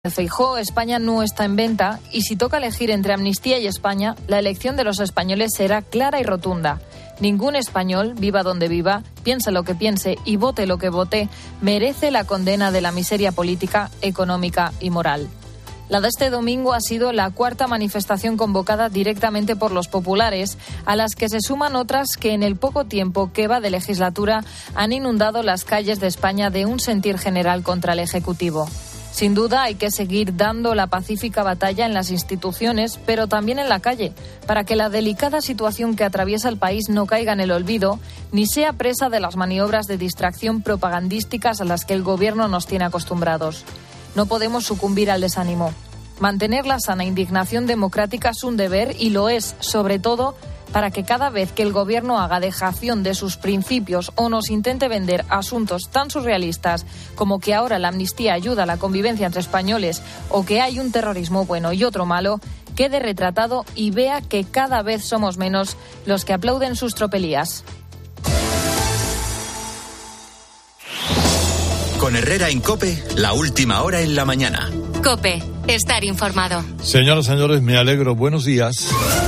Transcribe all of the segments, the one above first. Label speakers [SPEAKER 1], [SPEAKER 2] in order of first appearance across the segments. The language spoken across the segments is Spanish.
[SPEAKER 1] Feijóo, España no está en venta y si toca elegir entre amnistía y España, la elección de los españoles será clara y rotunda. Ningún español, viva donde viva, piense lo que piense y vote lo que vote, merece la condena de la miseria política, económica y moral. La de este domingo ha sido la cuarta manifestación convocada directamente por los populares, a las que se suman otras que en el poco tiempo que va de legislatura han inundado las calles de España de un sentir general contra el Ejecutivo. Sin duda hay que seguir dando la pacífica batalla en las instituciones, pero también en la calle, para que la delicada situación que atraviesa el país no caiga en el olvido, ni sea presa de las maniobras de distracción propagandísticas a las que el Gobierno nos tiene acostumbrados. No podemos sucumbir al desánimo. Mantener la sana indignación democrática es un deber y lo es, sobre todo, para que cada vez que el Gobierno haga dejación de sus principios o nos intente vender asuntos tan surrealistas como que ahora la amnistía ayuda a la convivencia entre españoles o que hay un terrorismo bueno y otro malo, quede retratado y vea que cada vez somos menos los que aplauden sus tropelías.
[SPEAKER 2] Con Herrera en COPE, la última hora en la mañana.
[SPEAKER 3] COPE, estar informado.
[SPEAKER 4] Señoras y señores, me alegro. Buenos días.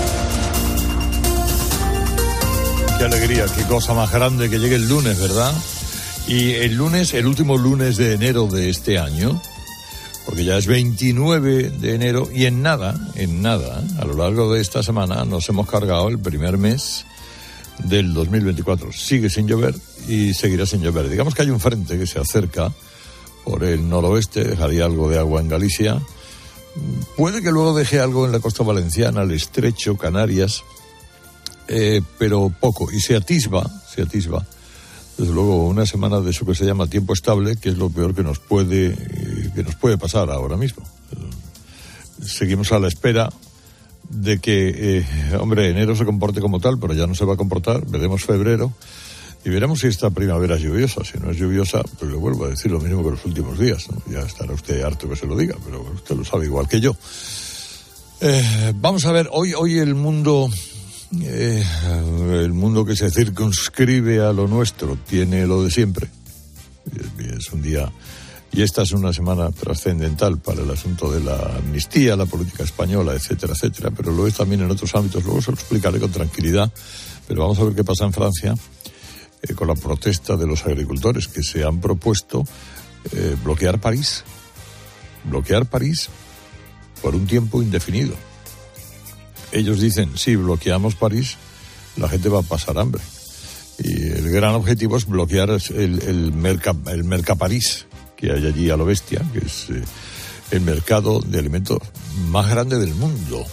[SPEAKER 4] Qué alegría, qué cosa más grande que llegue el lunes, ¿verdad? Y el lunes, el último lunes de enero de este año, porque ya es 29 de enero y en nada, a lo largo de esta semana nos hemos cargado el primer mes del 2024. Sigue sin llover y seguirá sin llover. Digamos que hay un frente que se acerca por el noroeste, dejaría algo de agua en Galicia. Puede que luego deje algo en la costa valenciana, el Estrecho, Canarias, pero poco, y se atisba, desde luego, una semana de eso que se llama tiempo estable, que es lo peor que nos puede pasar ahora mismo. Seguimos a la espera de que, enero se comporte como tal, pero ya no se va a comportar. Veremos febrero y veremos si esta primavera es lluviosa. Si no es lluviosa, pues le vuelvo a decir lo mismo que los últimos días, ¿no? Ya estará usted harto que se lo diga, pero usted lo sabe igual que yo. Vamos a ver, hoy el mundo que se circunscribe a lo nuestro tiene lo de siempre. Es un día, y esta es una semana trascendental para el asunto de la amnistía, la política española, etcétera, etcétera, pero lo es también en otros ámbitos. Luego se lo explicaré con tranquilidad, pero vamos a ver qué pasa en Francia con la protesta de los agricultores que se han propuesto bloquear París por un tiempo indefinido. Ellos dicen, si bloqueamos París, la gente va a pasar hambre. Y el gran objetivo es bloquear el Mercaparís que hay allí a lo bestia, que es el mercado de alimentos más grande del mundo.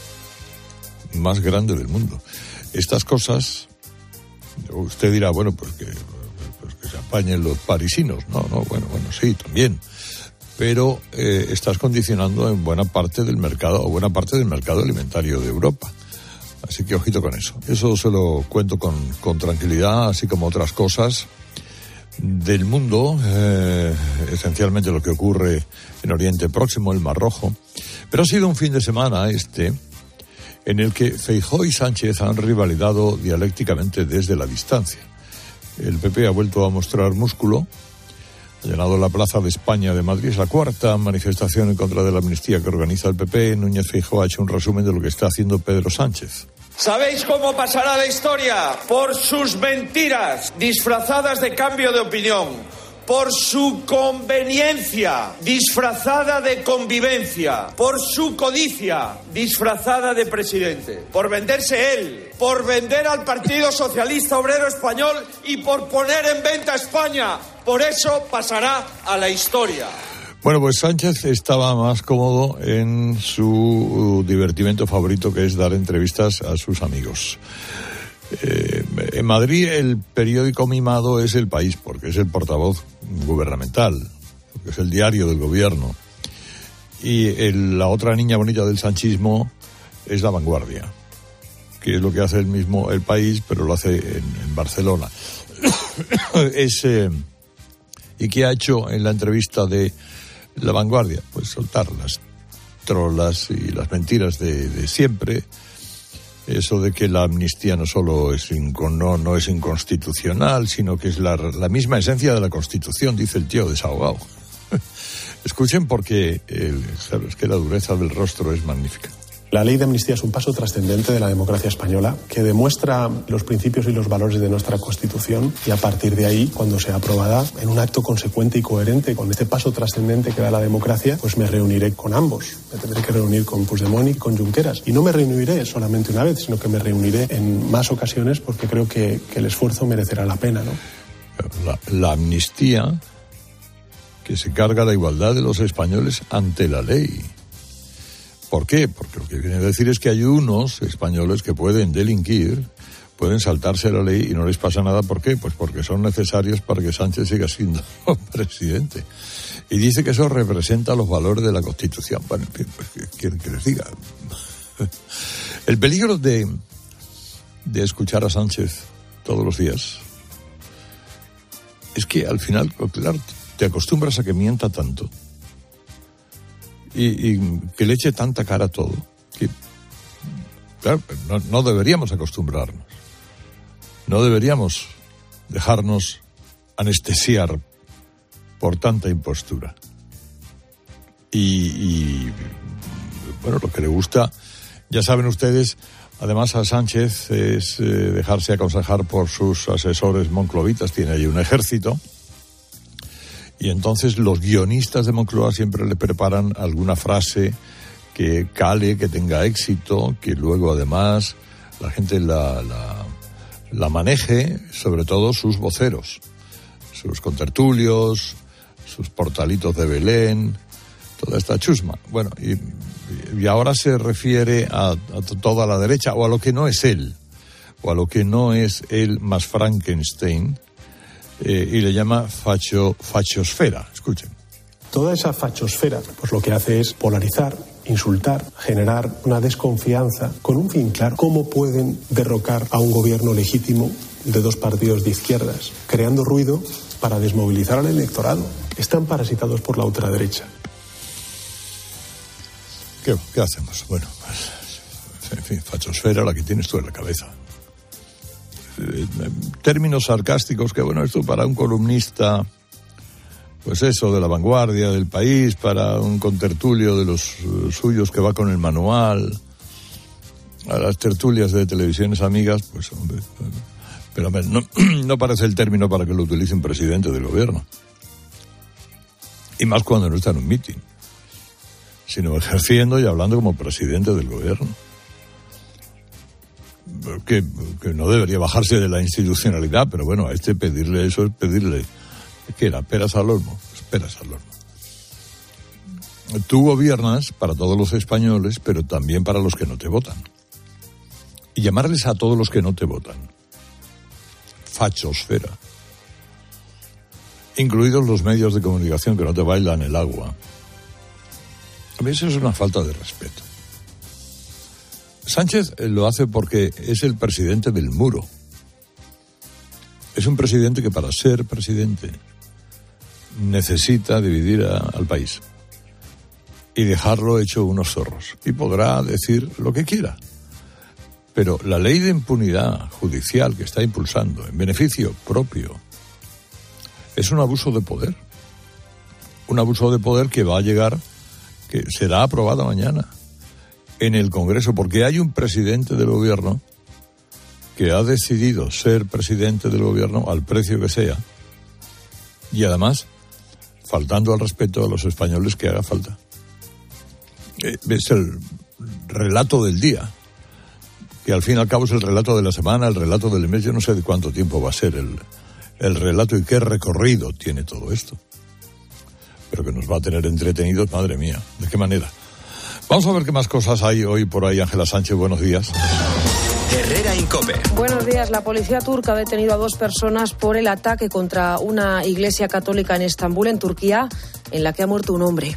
[SPEAKER 4] Estas cosas, usted dirá, bueno, pues que se apañen los parisinos. No, bueno, sí, también. Pero estás condicionando en buena parte del mercado alimentario de Europa. Así que ojito con eso. Eso se lo cuento con tranquilidad, así como otras cosas del mundo, esencialmente lo que ocurre en Oriente Próximo, el Mar Rojo. Pero ha sido un fin de semana en el que Feijóo y Sánchez han rivalidado dialécticamente desde la distancia. El PP ha vuelto a mostrar músculo. Ha llenado la Plaza de España de Madrid. Es la cuarta manifestación en contra de la amnistía que organiza el PP. Núñez Feijóo ha hecho un resumen de lo que está haciendo Pedro Sánchez.
[SPEAKER 5] ¿Sabéis cómo pasará la historia? Por sus mentiras disfrazadas de cambio de opinión. Por su conveniencia disfrazada de convivencia. Por su codicia disfrazada de presidente. Por venderse él. Por vender al Partido Socialista Obrero Español y por poner en venta España. Por eso pasará a la historia.
[SPEAKER 4] Bueno, pues Sánchez estaba más cómodo en su divertimento favorito, que es dar entrevistas a sus amigos. En Madrid el periódico mimado es El País, porque es el portavoz gubernamental, porque es el diario del gobierno. Y la otra niña bonita del sanchismo es La Vanguardia, que es lo que hace el mismo El País, pero lo hace en Barcelona. ¿Y qué ha hecho en la entrevista de La Vanguardia? Pues soltar las trolas y las mentiras de siempre. Eso de que la amnistía no solo es no es inconstitucional, sino que es la misma esencia de la Constitución, dice el tío desahogado. Escuchen porque es que la dureza del rostro es magnífica.
[SPEAKER 6] La ley de amnistía es un paso trascendente de la democracia española que demuestra los principios y los valores de nuestra Constitución, y a partir de ahí, cuando sea aprobada en un acto consecuente y coherente con este paso trascendente que da la democracia, pues me reuniré con ambos. Me tendré que reunir con Puigdemont y con Junqueras. Y no me reuniré solamente una vez, sino que me reuniré en más ocasiones porque creo que el esfuerzo merecerá la pena, ¿no?
[SPEAKER 4] La amnistía que se carga la igualdad de los españoles ante la ley. ¿Por qué? Porque lo que viene a decir es que hay unos españoles que pueden delinquir, pueden saltarse la ley y no les pasa nada. ¿Por qué? Pues porque son necesarios para que Sánchez siga siendo presidente. Y dice que eso representa los valores de la Constitución. Bueno, en fin, pues, ¿qué quieren que les diga? El peligro de escuchar a Sánchez todos los días es que al final, claro, te acostumbras a que mienta tanto. Y que le eche tanta cara a todo, que, claro, no deberíamos acostumbrarnos. No deberíamos dejarnos anestesiar por tanta impostura. Y bueno, lo que le gusta, ya saben ustedes, además a Sánchez, es dejarse aconsejar por sus asesores monclovitas. Tiene ahí un ejército. Y entonces los guionistas de Moncloa siempre le preparan alguna frase que cale, que tenga éxito, que luego además la gente la maneje, sobre todo sus voceros, sus contertulios, sus portalitos de Belén, toda esta chusma. Bueno, y ahora se refiere a toda la derecha, o a lo que no es él, o a lo que no es él más Frankenstein, y le llama fachosfera. Escuchen.
[SPEAKER 6] Toda esa fachosfera, pues lo que hace es polarizar, insultar, generar una desconfianza con un fin claro. ¿Cómo pueden derrocar a un gobierno legítimo de dos partidos de izquierdas? Creando ruido para desmovilizar al electorado. Están parasitados por la ultraderecha.
[SPEAKER 4] ¿Qué hacemos? Bueno, pues, en fin, fachosfera la que tienes tú en la cabeza. Términos sarcásticos que, bueno, esto para un columnista, pues eso, de La Vanguardia, del País, para un contertulio de los suyos que va con el manual, a las tertulias de televisiones amigas, pues hombre, pero a ver, no parece el término para que lo utilice un presidente del gobierno. Y más cuando no está en un mitin, sino ejerciendo y hablando como presidente del gobierno. Que no debería bajarse de la institucionalidad, pero bueno, a pedirle eso es pedirle, ¿qué era? Peras al olmo. Pues peras al olmo. Tú gobiernas para todos los españoles, pero también para los que no te votan. Y llamarles a todos los que no te votan fachosfera, incluidos los medios de comunicación que no te bailan el agua, a mí eso es una falta de respeto. Sánchez lo hace porque es el presidente del muro. Es un presidente que para ser presidente necesita dividir al país y dejarlo hecho unos zorros. Y podrá decir lo que quiera. Pero la ley de impunidad judicial que está impulsando en beneficio propio es un abuso de poder. Un abuso de poder que va a llegar, que será aprobado mañana en el Congreso, porque hay un presidente del gobierno que ha decidido ser presidente del gobierno al precio que sea, y además faltando al respeto a los españoles que haga falta. Es el relato del día, que al fin y al cabo es el relato de la semana, el relato del mes. Yo no sé de cuánto tiempo va a ser el relato y qué recorrido tiene todo esto, pero que nos va a tener entretenidos, madre mía, ¿de qué manera? Vamos a ver qué más cosas hay hoy por ahí. Ángela Sánchez, buenos días.
[SPEAKER 2] Herrera Incope.
[SPEAKER 7] Buenos días. La policía turca ha detenido a 2 personas por el ataque contra una iglesia católica en Estambul, en Turquía, en la que ha muerto un hombre.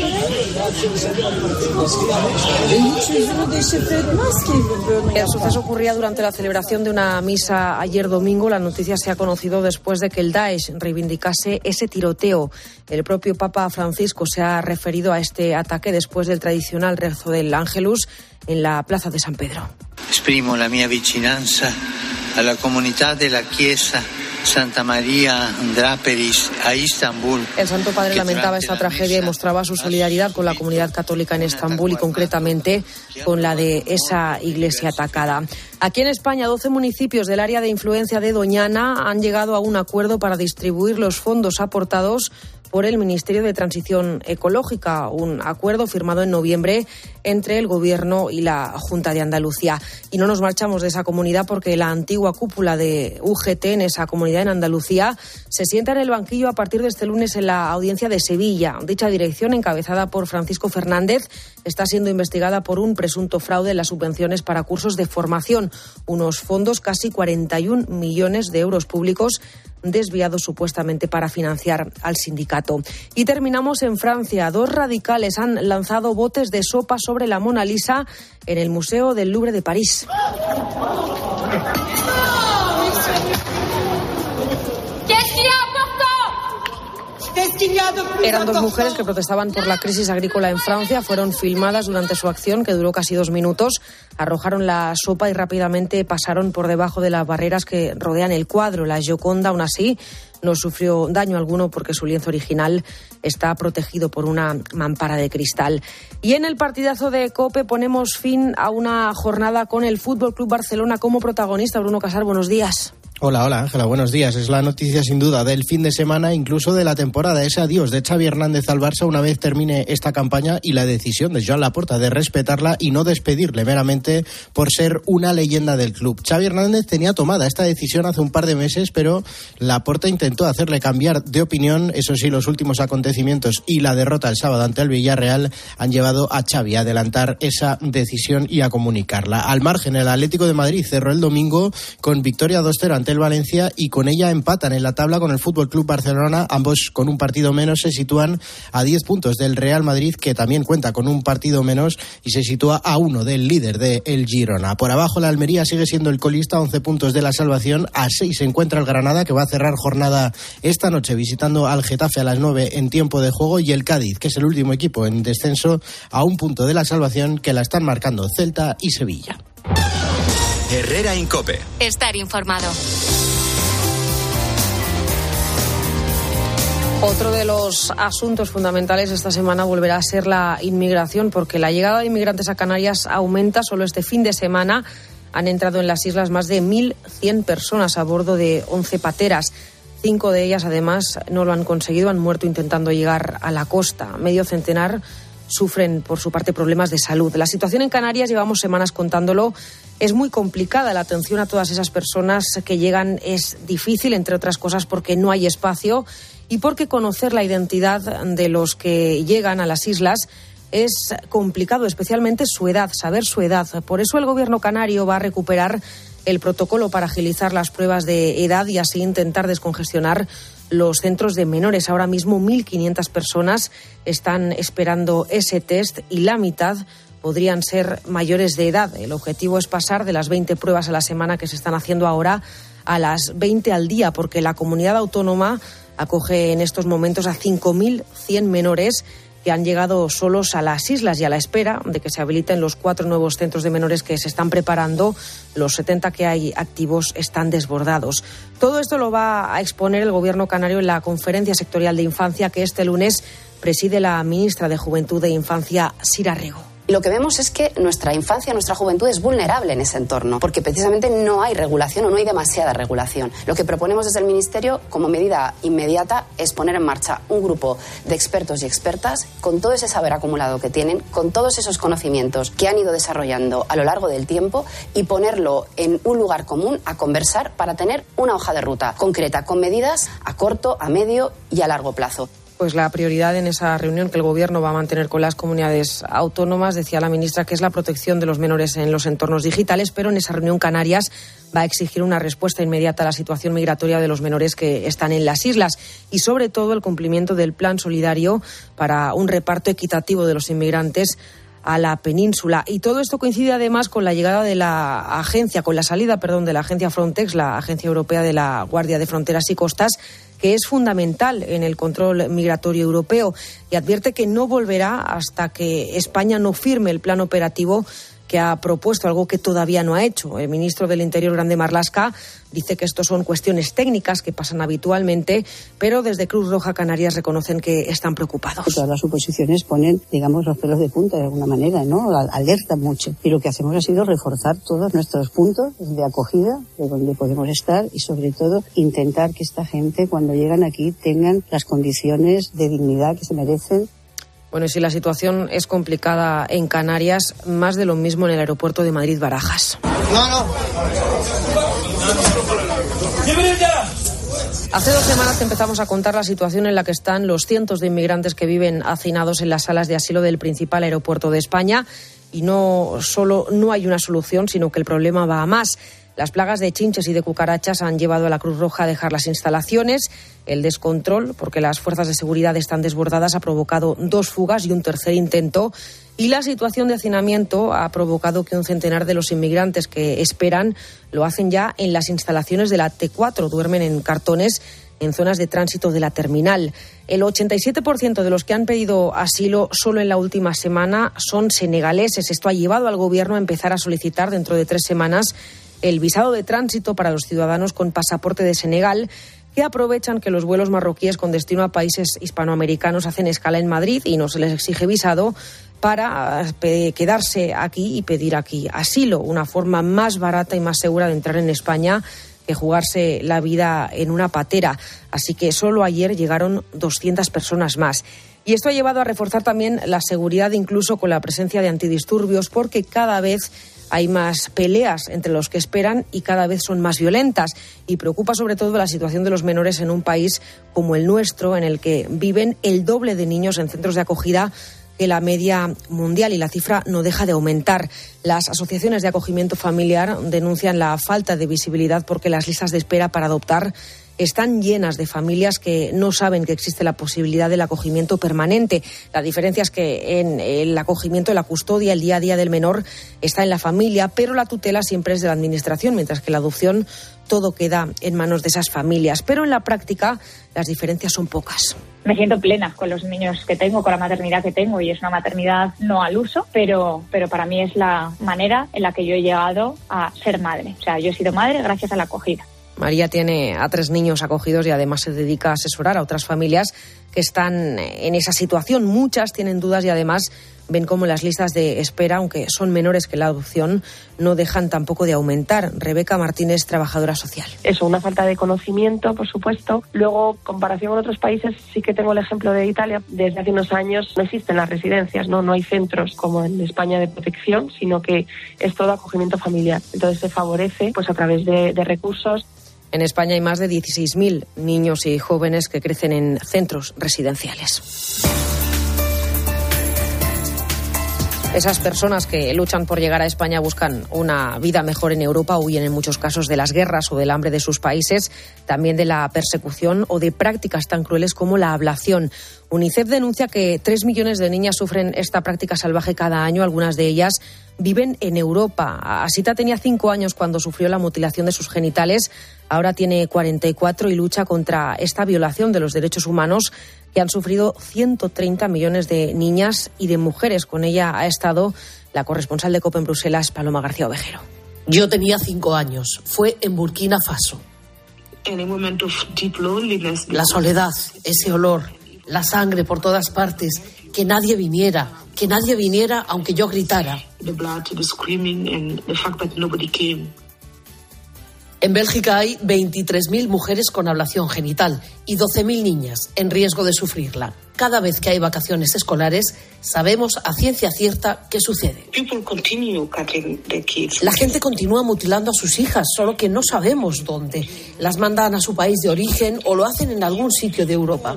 [SPEAKER 7] El suceso ocurría durante la celebración de una misa ayer domingo. La noticia se ha conocido después de que el Daesh reivindicase ese tiroteo. El propio Papa Francisco se ha referido a este ataque después del tradicional rezo del Ángelus en la plaza de San Pedro.
[SPEAKER 8] Esprimo la mia vicinanza alla comunità della Chiesa Santa María Draperis a Istambul.
[SPEAKER 7] El Santo Padre lamentaba esta tragedia y mostraba su solidaridad con la comunidad católica en Estambul y concretamente con la de esa iglesia atacada. Aquí en España, 12 municipios del área de influencia de Doñana han llegado a un acuerdo para distribuir los fondos aportados por el Ministerio de Transición Ecológica, un acuerdo firmado en noviembre entre el Gobierno y la Junta de Andalucía. Y no nos marchamos de esa comunidad porque la antigua cúpula de UGT en esa comunidad en Andalucía se sienta en el banquillo a partir de este lunes en la audiencia de Sevilla. Dicha dirección, encabezada por Francisco Fernández, está siendo investigada por un presunto fraude en las subvenciones para cursos de formación, unos fondos, casi 41 millones de euros públicos, desviados supuestamente para financiar al sindicato. Y terminamos en Francia. 2 radicales han lanzado botes de sopa sobre la Mona Lisa en el Museo del Louvre de París. Eran 2 mujeres que protestaban por la crisis agrícola en Francia. Fueron filmadas durante su acción, que duró casi 2 minutos. Arrojaron la sopa y rápidamente pasaron por debajo de las barreras que rodean el cuadro. La Gioconda, aún así, no sufrió daño alguno porque su lienzo original está protegido por una mampara de cristal. Y en el partidazo de COPE ponemos fin a una jornada con el Fútbol Club Barcelona como protagonista. Bruno Casar, buenos días.
[SPEAKER 9] Hola Ángela, buenos días. Es la noticia sin duda del fin de semana, incluso de la temporada. Ese adiós de Xavi Hernández al Barça una vez termine esta campaña y la decisión de Joan Laporta de respetarla y no despedirle meramente por ser una leyenda del club. Xavi Hernández tenía tomada esta decisión hace un par de meses, pero Laporta intentó hacerle cambiar de opinión. Eso sí, los últimos acontecimientos y la derrota el sábado ante el Villarreal han llevado a Xavi a adelantar esa decisión y a comunicarla. Al margen, el Atlético de Madrid cerró el domingo con victoria 2-0 ante el Valencia y con ella empatan en la tabla con el Fútbol Club Barcelona. Ambos con un partido menos se sitúan a 10 puntos del Real Madrid, que también cuenta con un partido menos y se sitúa a 1 del líder de el Girona. Por abajo la Almería sigue siendo el colista, 11 puntos de la salvación. A 6 se encuentra el Granada, que va a cerrar jornada esta noche visitando al Getafe a las 9 en tiempo de juego, y el Cádiz, que es el último equipo en descenso, a 1 punto de la salvación, que la están marcando Celta y Sevilla.
[SPEAKER 2] Herrera en COPE.
[SPEAKER 3] Estar informado.
[SPEAKER 7] Otro de los asuntos fundamentales esta semana volverá a ser la inmigración, porque la llegada de inmigrantes a Canarias aumenta. Solo este fin de semana han entrado en las islas más de 1.100 personas a bordo de 11 pateras. 5 de ellas, además, no lo han conseguido, han muerto intentando llegar a la costa. Medio centenar sufren, por su parte, problemas de salud. La situación en Canarias, llevamos semanas contándolo, es muy complicada. La atención a todas esas personas que llegan es difícil, entre otras cosas porque no hay espacio y porque conocer la identidad de los que llegan a las islas es complicado, especialmente su edad, saber su edad. Por eso el Gobierno canario va a recuperar el protocolo para agilizar las pruebas de edad y así intentar descongestionar los centros de menores. Ahora mismo 1.500 personas están esperando ese test y la mitad podrían ser mayores de edad. El objetivo es pasar de las 20 pruebas a la semana que se están haciendo ahora a las 20 al día, porque la comunidad autónoma acoge en estos momentos a 5.100 menores que han llegado solos a las islas, y a la espera de que se habiliten los 4 nuevos centros de menores que se están preparando. Los 70 que hay activos están desbordados. Todo esto lo va a exponer el Gobierno canario en la Conferencia Sectorial de Infancia que este lunes preside la ministra de Juventud e Infancia, Sira Rego.
[SPEAKER 10] Lo que vemos es que nuestra infancia, nuestra juventud es vulnerable en ese entorno, porque precisamente no hay regulación o no hay demasiada regulación. Lo que proponemos desde el Ministerio, como medida inmediata, es poner en marcha un grupo de expertos y expertas con todo ese saber acumulado que tienen, con todos esos conocimientos que han ido desarrollando a lo largo del tiempo, y ponerlo en un lugar común a conversar para tener una hoja de ruta concreta, con medidas a corto, a medio y a largo plazo.
[SPEAKER 7] Pues la prioridad en esa reunión que el Gobierno va a mantener con las comunidades autónomas, decía la ministra, que es la protección de los menores en los entornos digitales, pero en esa reunión Canarias va a exigir una respuesta inmediata a la situación migratoria de los menores que están en las islas y, sobre todo, el cumplimiento del plan solidario para un reparto equitativo de los inmigrantes a la península. Y todo esto coincide además con la llegada de la salida de la agencia Frontex, la Agencia Europea de la Guardia de Fronteras y Costas, que es fundamental en el control migratorio europeo, y advierte que no volverá hasta que España no firme el plan operativo que ha propuesto, algo que todavía no ha hecho. El ministro del Interior, Grande Marlaska, dice que esto son cuestiones técnicas que pasan habitualmente, pero desde Cruz Roja Canarias reconocen que están preocupados.
[SPEAKER 11] Todas las suposiciones ponen, digamos, los pelos de punta de alguna manera, ¿no? Alertan mucho. Y lo que hacemos ha sido reforzar todos nuestros puntos de acogida, de donde podemos estar, y sobre todo intentar que esta gente, cuando llegan aquí, tengan las condiciones de dignidad que se merecen.
[SPEAKER 7] Bueno, y si la situación es complicada en Canarias, más de lo mismo en el aeropuerto de Madrid-Barajas. Hace 2 semanas que empezamos a contar la situación en la que están los cientos de inmigrantes que viven hacinados en las salas de asilo del principal aeropuerto de España. Y no solo no hay una solución, sino que el problema va a más. Las plagas de chinches y de cucarachas han llevado a la Cruz Roja a dejar las instalaciones. El descontrol, porque las fuerzas de seguridad están desbordadas, ha provocado 2 fugas y un tercer intento. Y la situación de hacinamiento ha provocado que un centenar de los inmigrantes que esperan lo hacen ya en las instalaciones de la T4. Duermen en cartones en zonas de tránsito de la terminal. El 87% de los que han pedido asilo solo en la última semana son senegaleses. Esto ha llevado al gobierno a empezar a solicitar dentro de 3 semanas el visado de tránsito para los ciudadanos con pasaporte de Senegal, que aprovechan que los vuelos marroquíes con destino a países hispanoamericanos hacen escala en Madrid y no se les exige visado para quedarse aquí y pedir aquí asilo. Una forma más barata y más segura de entrar en España que jugarse la vida en una patera. Así que solo ayer llegaron 200 personas más. Y esto ha llevado a reforzar también la seguridad, incluso con la presencia de antidisturbios, porque cada vez hay más peleas entre los que esperan y cada vez son más violentas. Y preocupa sobre todo la situación de los menores en un país como el nuestro, en el que viven el doble de niños en centros de acogida que la media mundial, y la cifra no deja de aumentar. Las asociaciones de acogimiento familiar denuncian la falta de visibilidad porque las listas de espera para adoptar están llenas de familias que no saben que existe la posibilidad del acogimiento permanente. La diferencia es que en el acogimiento, la custodia, el día a día del menor está en la familia, pero la tutela siempre es de la administración, mientras que la adopción todo queda en manos de esas familias. Pero en la práctica las diferencias son pocas.
[SPEAKER 12] Me siento plena con los niños que tengo, con la maternidad que tengo, y es una maternidad no al uso, pero para mí es la manera en la que yo he llegado a ser madre. O sea, yo he sido madre gracias a la acogida.
[SPEAKER 7] María tiene a 3 niños acogidos y además se dedica a asesorar a otras familias que están en esa situación. Muchas tienen dudas y además ven cómo las listas de espera, aunque son menores que la adopción, no dejan tampoco de aumentar. Rebeca Martínez, trabajadora social.
[SPEAKER 13] Eso, una falta de conocimiento, por supuesto. Luego, comparación con otros países, sí que tengo el ejemplo de Italia. Desde hace unos años no existen las residencias, no hay centros como en España de protección, sino que es todo acogimiento familiar. Entonces se favorece pues a través de recursos.
[SPEAKER 7] En España hay más de 16.000 niños y jóvenes que crecen en centros residenciales. Esas personas que luchan por llegar a España buscan una vida mejor en Europa, huyen en muchos casos de las guerras o del hambre de sus países, también de la persecución o de prácticas tan crueles como la ablación. UNICEF denuncia que 3 millones de niñas sufren esta práctica salvaje cada año, algunas de ellas viven en Europa. Asita tenía 5 años cuando sufrió la mutilación de sus genitales, ahora tiene 44 y lucha contra esta violación de los derechos humanos que han sufrido 130 millones de niñas y de mujeres. Con ella ha estado la corresponsal de COPE en Bruselas, Paloma García Ovejero.
[SPEAKER 14] Yo tenía 5 años, fue en Burkina Faso. La soledad, ese olor, la sangre por todas partes, que nadie viniera aunque yo gritara. En Bélgica hay 23.000 mujeres con ablación genital y 12.000 niñas en riesgo de sufrirla. Cada vez que hay vacaciones escolares, sabemos a ciencia cierta qué sucede. La gente continúa mutilando a sus hijas, solo que no sabemos dónde. Las mandan a su país de origen o lo hacen en algún sitio de Europa.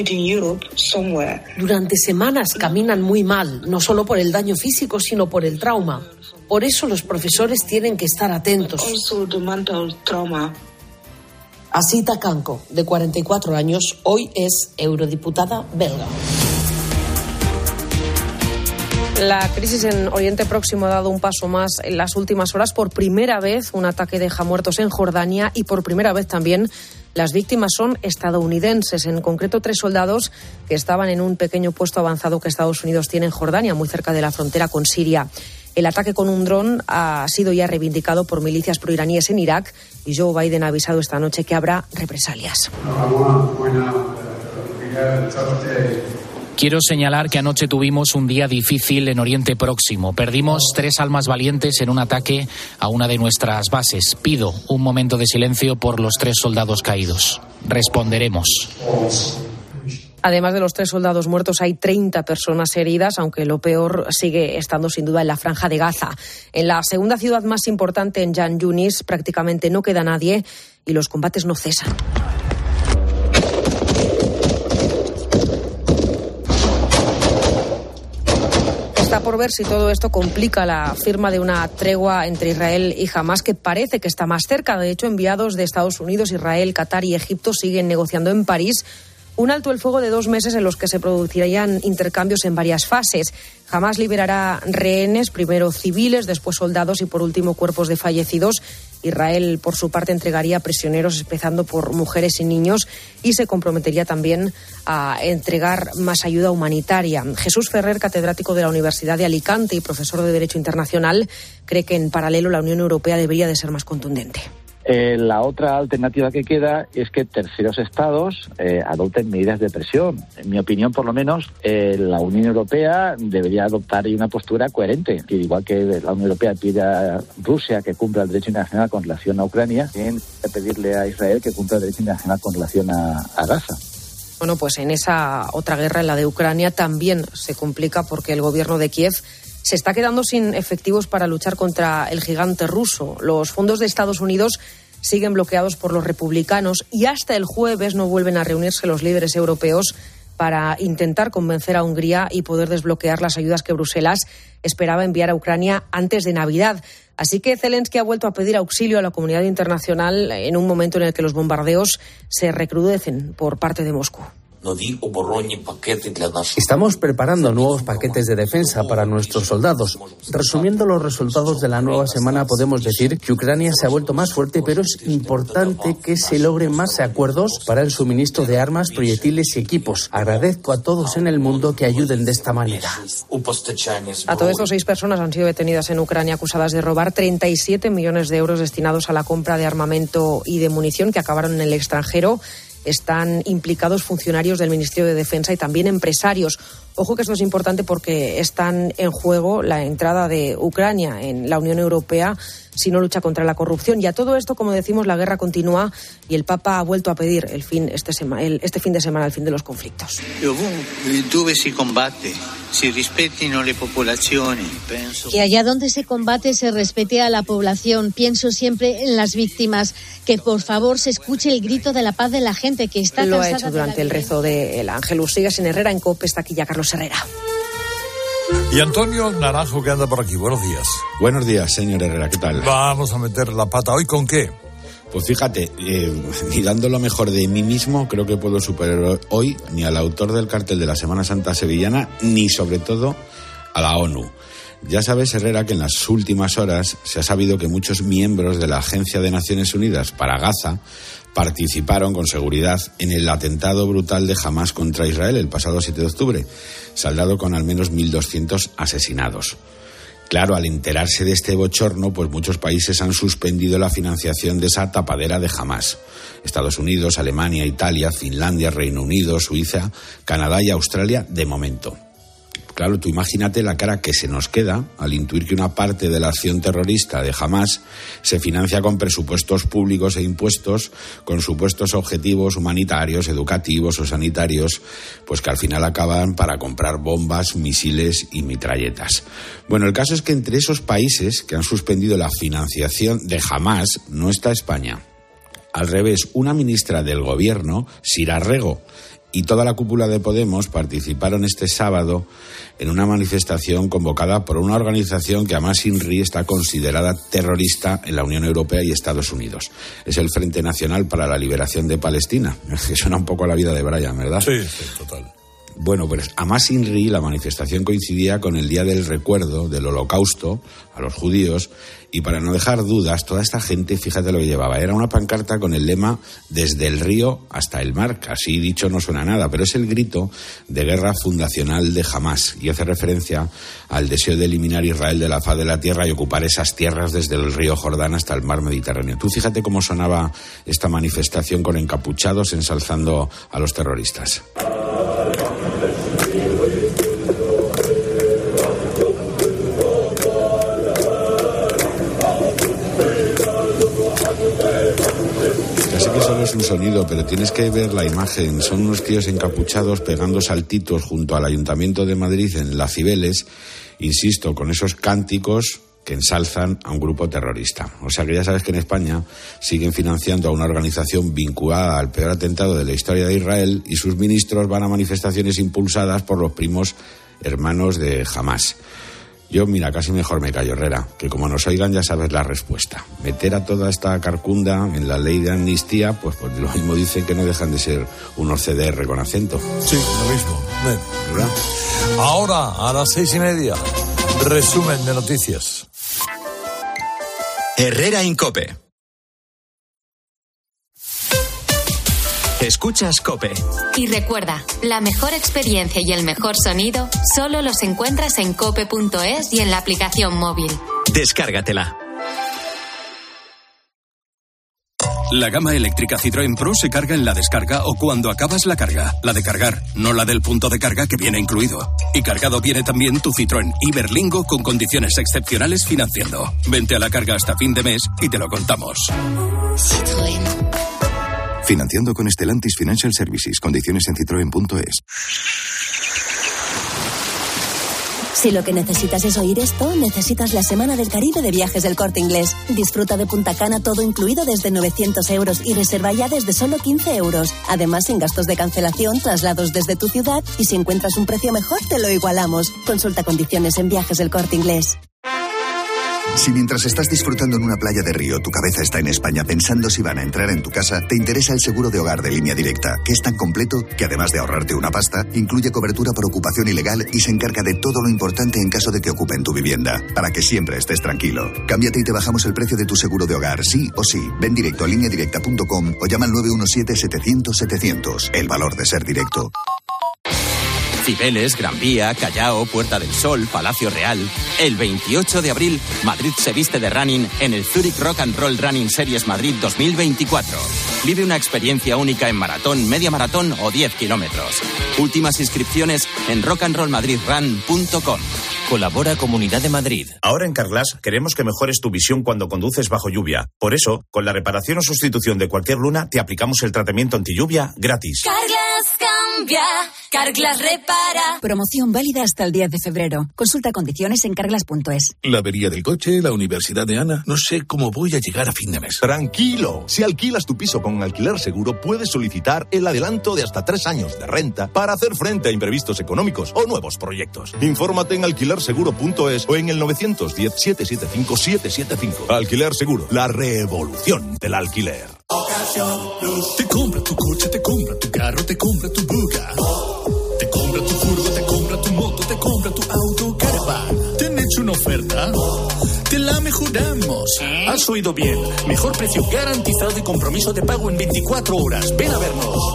[SPEAKER 14] Durante semanas caminan muy mal, no solo por el daño físico, sino por el trauma. Por eso los profesores tienen que estar atentos. Asita Kanko, de 44 años, hoy es eurodiputada belga.
[SPEAKER 7] La crisis en Oriente Próximo ha dado un paso más en las últimas horas. Por primera vez, un ataque deja muertos en Jordania y por primera vez también las víctimas son estadounidenses, en concreto 3 soldados que estaban en un pequeño puesto avanzado que Estados Unidos tiene en Jordania, muy cerca de la frontera con Siria. El ataque con un dron ha sido ya reivindicado por milicias proiraníes en Irak y Joe Biden ha avisado esta noche que habrá represalias.
[SPEAKER 15] Quiero señalar que anoche tuvimos un día difícil en Oriente Próximo. Perdimos 3 almas valientes en un ataque a una de nuestras bases. Pido un momento de silencio por los 3 soldados caídos. Responderemos.
[SPEAKER 7] Además de los 3 soldados muertos, hay 30 personas heridas, aunque lo peor sigue estando sin duda en la Franja de Gaza. En la segunda ciudad más importante, en Khan Yunis, prácticamente no queda nadie y los combates no cesan. Está por ver si todo esto complica la firma de una tregua entre Israel y Hamás, que parece que está más cerca. De hecho, enviados de Estados Unidos, Israel, Qatar y Egipto siguen negociando en París un alto el fuego de 2 meses en los que se producirían intercambios en varias fases. Hamás liberará rehenes, primero civiles, después soldados y por último cuerpos de fallecidos. Israel, por su parte, entregaría prisioneros, empezando por mujeres y niños, y se comprometería también a entregar más ayuda humanitaria. Jesús Ferrer, catedrático de la Universidad de Alicante y profesor de Derecho Internacional, cree que en paralelo la Unión Europea debería de ser más contundente.
[SPEAKER 16] La otra alternativa que queda es que terceros estados adopten medidas de presión. En mi opinión, por lo menos, la Unión Europea debería adoptar una postura coherente. Que igual que la Unión Europea pide a Rusia que cumpla el derecho internacional con relación a Ucrania, tienen que pedirle a Israel que cumpla el derecho internacional con relación a Gaza.
[SPEAKER 7] Bueno, pues en esa otra guerra, en la de Ucrania, también se complica porque el gobierno de Kiev se está quedando sin efectivos para luchar contra el gigante ruso. Los fondos de Estados Unidos siguen bloqueados por los republicanos y hasta el jueves no vuelven a reunirse los líderes europeos para intentar convencer a Hungría y poder desbloquear las ayudas que Bruselas esperaba enviar a Ucrania antes de Navidad. Así que Zelensky ha vuelto a pedir auxilio a la comunidad internacional en un momento en el que los bombardeos se recrudecen por parte de Moscú.
[SPEAKER 17] Estamos preparando nuevos paquetes de defensa para nuestros soldados. Resumiendo los resultados de la nueva semana, podemos decir que Ucrania se ha vuelto más fuerte, pero es importante que se logren más acuerdos para el suministro de armas, proyectiles y equipos. Agradezco a todos en el mundo que ayuden de esta manera.
[SPEAKER 7] A todo esto, 6 personas han sido detenidas en Ucrania acusadas de robar 37 millones de euros destinados a la compra de armamento y de munición que acabaron en el extranjero. Están implicados funcionarios del Ministerio de Defensa y también empresarios. Ojo que esto es importante porque están en juego la entrada de Ucrania en la Unión Europea si no lucha contra la corrupción. Y a todo esto, como decimos, la guerra continúa y el Papa ha vuelto a pedir este fin de semana el fin de los conflictos.
[SPEAKER 8] Dove si combate, si rispettino le popolazioni.
[SPEAKER 18] Que allá donde se combate se respete a la población. Pienso siempre en las víctimas. Que por favor se escuche el grito de la paz de la gente que está cansada.
[SPEAKER 7] Lo ha hecho durante el rezo del Ángelus. Sigue sin Herrera en COPE, está aquí ya Carlos Herrera.
[SPEAKER 4] Y Antonio Naranjo, que anda por aquí. Buenos días.
[SPEAKER 19] Buenos días, señor Herrera, ¿qué tal?
[SPEAKER 4] Vamos a meter la pata. ¿Hoy con qué?
[SPEAKER 19] Pues fíjate, ni dando lo mejor de mí mismo, creo que puedo superar hoy ni al autor del cartel de la Semana Santa sevillana, ni sobre todo a la ONU. Ya sabes, Herrera, que en las últimas horas se ha sabido que muchos miembros de la Agencia de Naciones Unidas para Gaza participaron con seguridad en el atentado brutal de Hamás contra Israel el pasado 7 de octubre, saldado con al menos 1.200 asesinados. Claro, al enterarse de este bochorno, pues muchos países han suspendido la financiación de esa tapadera de Hamás. Estados Unidos, Alemania, Italia, Finlandia, Reino Unido, Suiza, Canadá y Australia, de momento. Claro, tú imagínate la cara que se nos queda al intuir que una parte de la acción terrorista de Hamás se financia con presupuestos públicos e impuestos, con supuestos objetivos humanitarios, educativos o sanitarios, pues que al final acaban para comprar bombas, misiles y metralletas. Bueno, el caso es que entre esos países que han suspendido la financiación de Hamás no está España. Al revés, una ministra del gobierno, Sira Rego, y toda la cúpula de Podemos participaron este sábado en una manifestación convocada por una organización que además INRI está considerada terrorista en la Unión Europea y Estados Unidos. Es el Frente Nacional para la Liberación de Palestina, que suena un poco a la vida de Brian, ¿verdad?
[SPEAKER 4] Sí, total.
[SPEAKER 19] Bueno, pues a Hamas Inri la manifestación coincidía con el día del recuerdo del Holocausto a los judíos, y para no dejar dudas, toda esta gente, fíjate lo que llevaba, era una pancarta con el lema "desde el río hasta el mar", así dicho no suena nada, pero es el grito de guerra fundacional de Hamas y hace referencia al deseo de eliminar a Israel de la faz de la tierra y ocupar esas tierras desde el río Jordán hasta el mar Mediterráneo. Tú fíjate cómo sonaba esta manifestación con encapuchados ensalzando a los terroristas. Es un sonido, pero tienes que ver la imagen. Son unos tíos encapuchados pegando saltitos junto al Ayuntamiento de Madrid en la Cibeles, insisto, con esos cánticos que ensalzan a un grupo terrorista. O sea que ya sabes que en España siguen financiando a una organización vinculada al peor atentado de la historia de Israel, y sus ministros van a manifestaciones impulsadas por los primos hermanos de Hamas. Yo, mira, casi mejor me callo, Herrera, que como nos oigan ya sabes la respuesta. Meter a toda esta carcunda en la ley de amnistía, pues lo mismo dicen que no dejan de ser unos CDR con acento.
[SPEAKER 4] Sí, lo mismo. ¿Verdad? Ahora, a las 6:30, resumen de noticias.
[SPEAKER 2] Herrera en COPE. Escuchas COPE.
[SPEAKER 3] Y recuerda, la mejor experiencia y el mejor sonido solo los encuentras en cope.es y en la aplicación móvil.
[SPEAKER 2] Descárgatela.
[SPEAKER 20] La gama eléctrica Citroën Pro se carga en la descarga o cuando acabas la carga. La de cargar, no la del punto de carga que viene incluido. Y cargado viene también tu Citroën Iberlingo con condiciones excepcionales financiando. Vente a la carga hasta fin de mes y te lo contamos.
[SPEAKER 3] Citroën.
[SPEAKER 21] Financiando con Stellantis Financial Services. Condiciones en citroen.es.
[SPEAKER 22] Si lo que necesitas es oír esto, necesitas la Semana del Caribe de Viajes del Corte Inglés. Disfruta de Punta Cana todo incluido desde 900 euros y reserva ya desde solo 15 euros. Además, sin gastos de cancelación, traslados desde tu ciudad, y si encuentras un precio mejor, te lo igualamos. Consulta condiciones en Viajes del Corte Inglés.
[SPEAKER 23] Si mientras estás disfrutando en una playa de Río, tu cabeza está en España pensando si van a entrar en tu casa, te interesa el seguro de hogar de Línea Directa, que es tan completo que además de ahorrarte una pasta, incluye cobertura por ocupación ilegal y se encarga de todo lo importante en caso de que ocupen tu vivienda, para que siempre estés tranquilo. Cámbiate y te bajamos el precio de tu seguro de hogar, sí o sí. Ven directo a lineadirecta.com o llama al 917-700-700. El valor de ser directo.
[SPEAKER 24] Cibeles, Gran Vía, Callao, Puerta del Sol, Palacio Real. El 28 de abril, Madrid se viste de running en el Zurich Rock and Roll Running Series Madrid 2024. Vive una experiencia única en maratón, media maratón o 10 kilómetros. Últimas inscripciones en rockandrollmadridrun.com. Colabora Comunidad de Madrid.
[SPEAKER 25] Ahora en Carglass queremos que mejores tu visión cuando conduces bajo lluvia. Por eso, con la reparación o sustitución de cualquier luna, te aplicamos el tratamiento antilluvia gratis.
[SPEAKER 26] Carglass cambia, Carglass repara. Promoción válida hasta el 10 de febrero. Consulta condiciones en carglass.es.
[SPEAKER 27] La avería del coche, la universidad de Ana. No sé cómo voy a llegar a fin de mes.
[SPEAKER 28] Tranquilo. Si alquilas tu piso con Alquiler Seguro, puedes solicitar el adelanto de hasta 3 años de renta para hacer frente a imprevistos económicos o nuevos proyectos. Infórmate en alquilerseguro.es o en el 910-775-775. Alquiler Seguro, la revolución del alquiler.
[SPEAKER 29] Te compra tu coche, te compra tu carro, te compra tu buga. Te compra tu furgo, te compra tu moto, te compra tu auto, caravan. ¿Te han hecho una oferta? Te la mejoramos. Has oído bien. Mejor precio garantizado y compromiso de pago en 24 horas. Ven a vernos.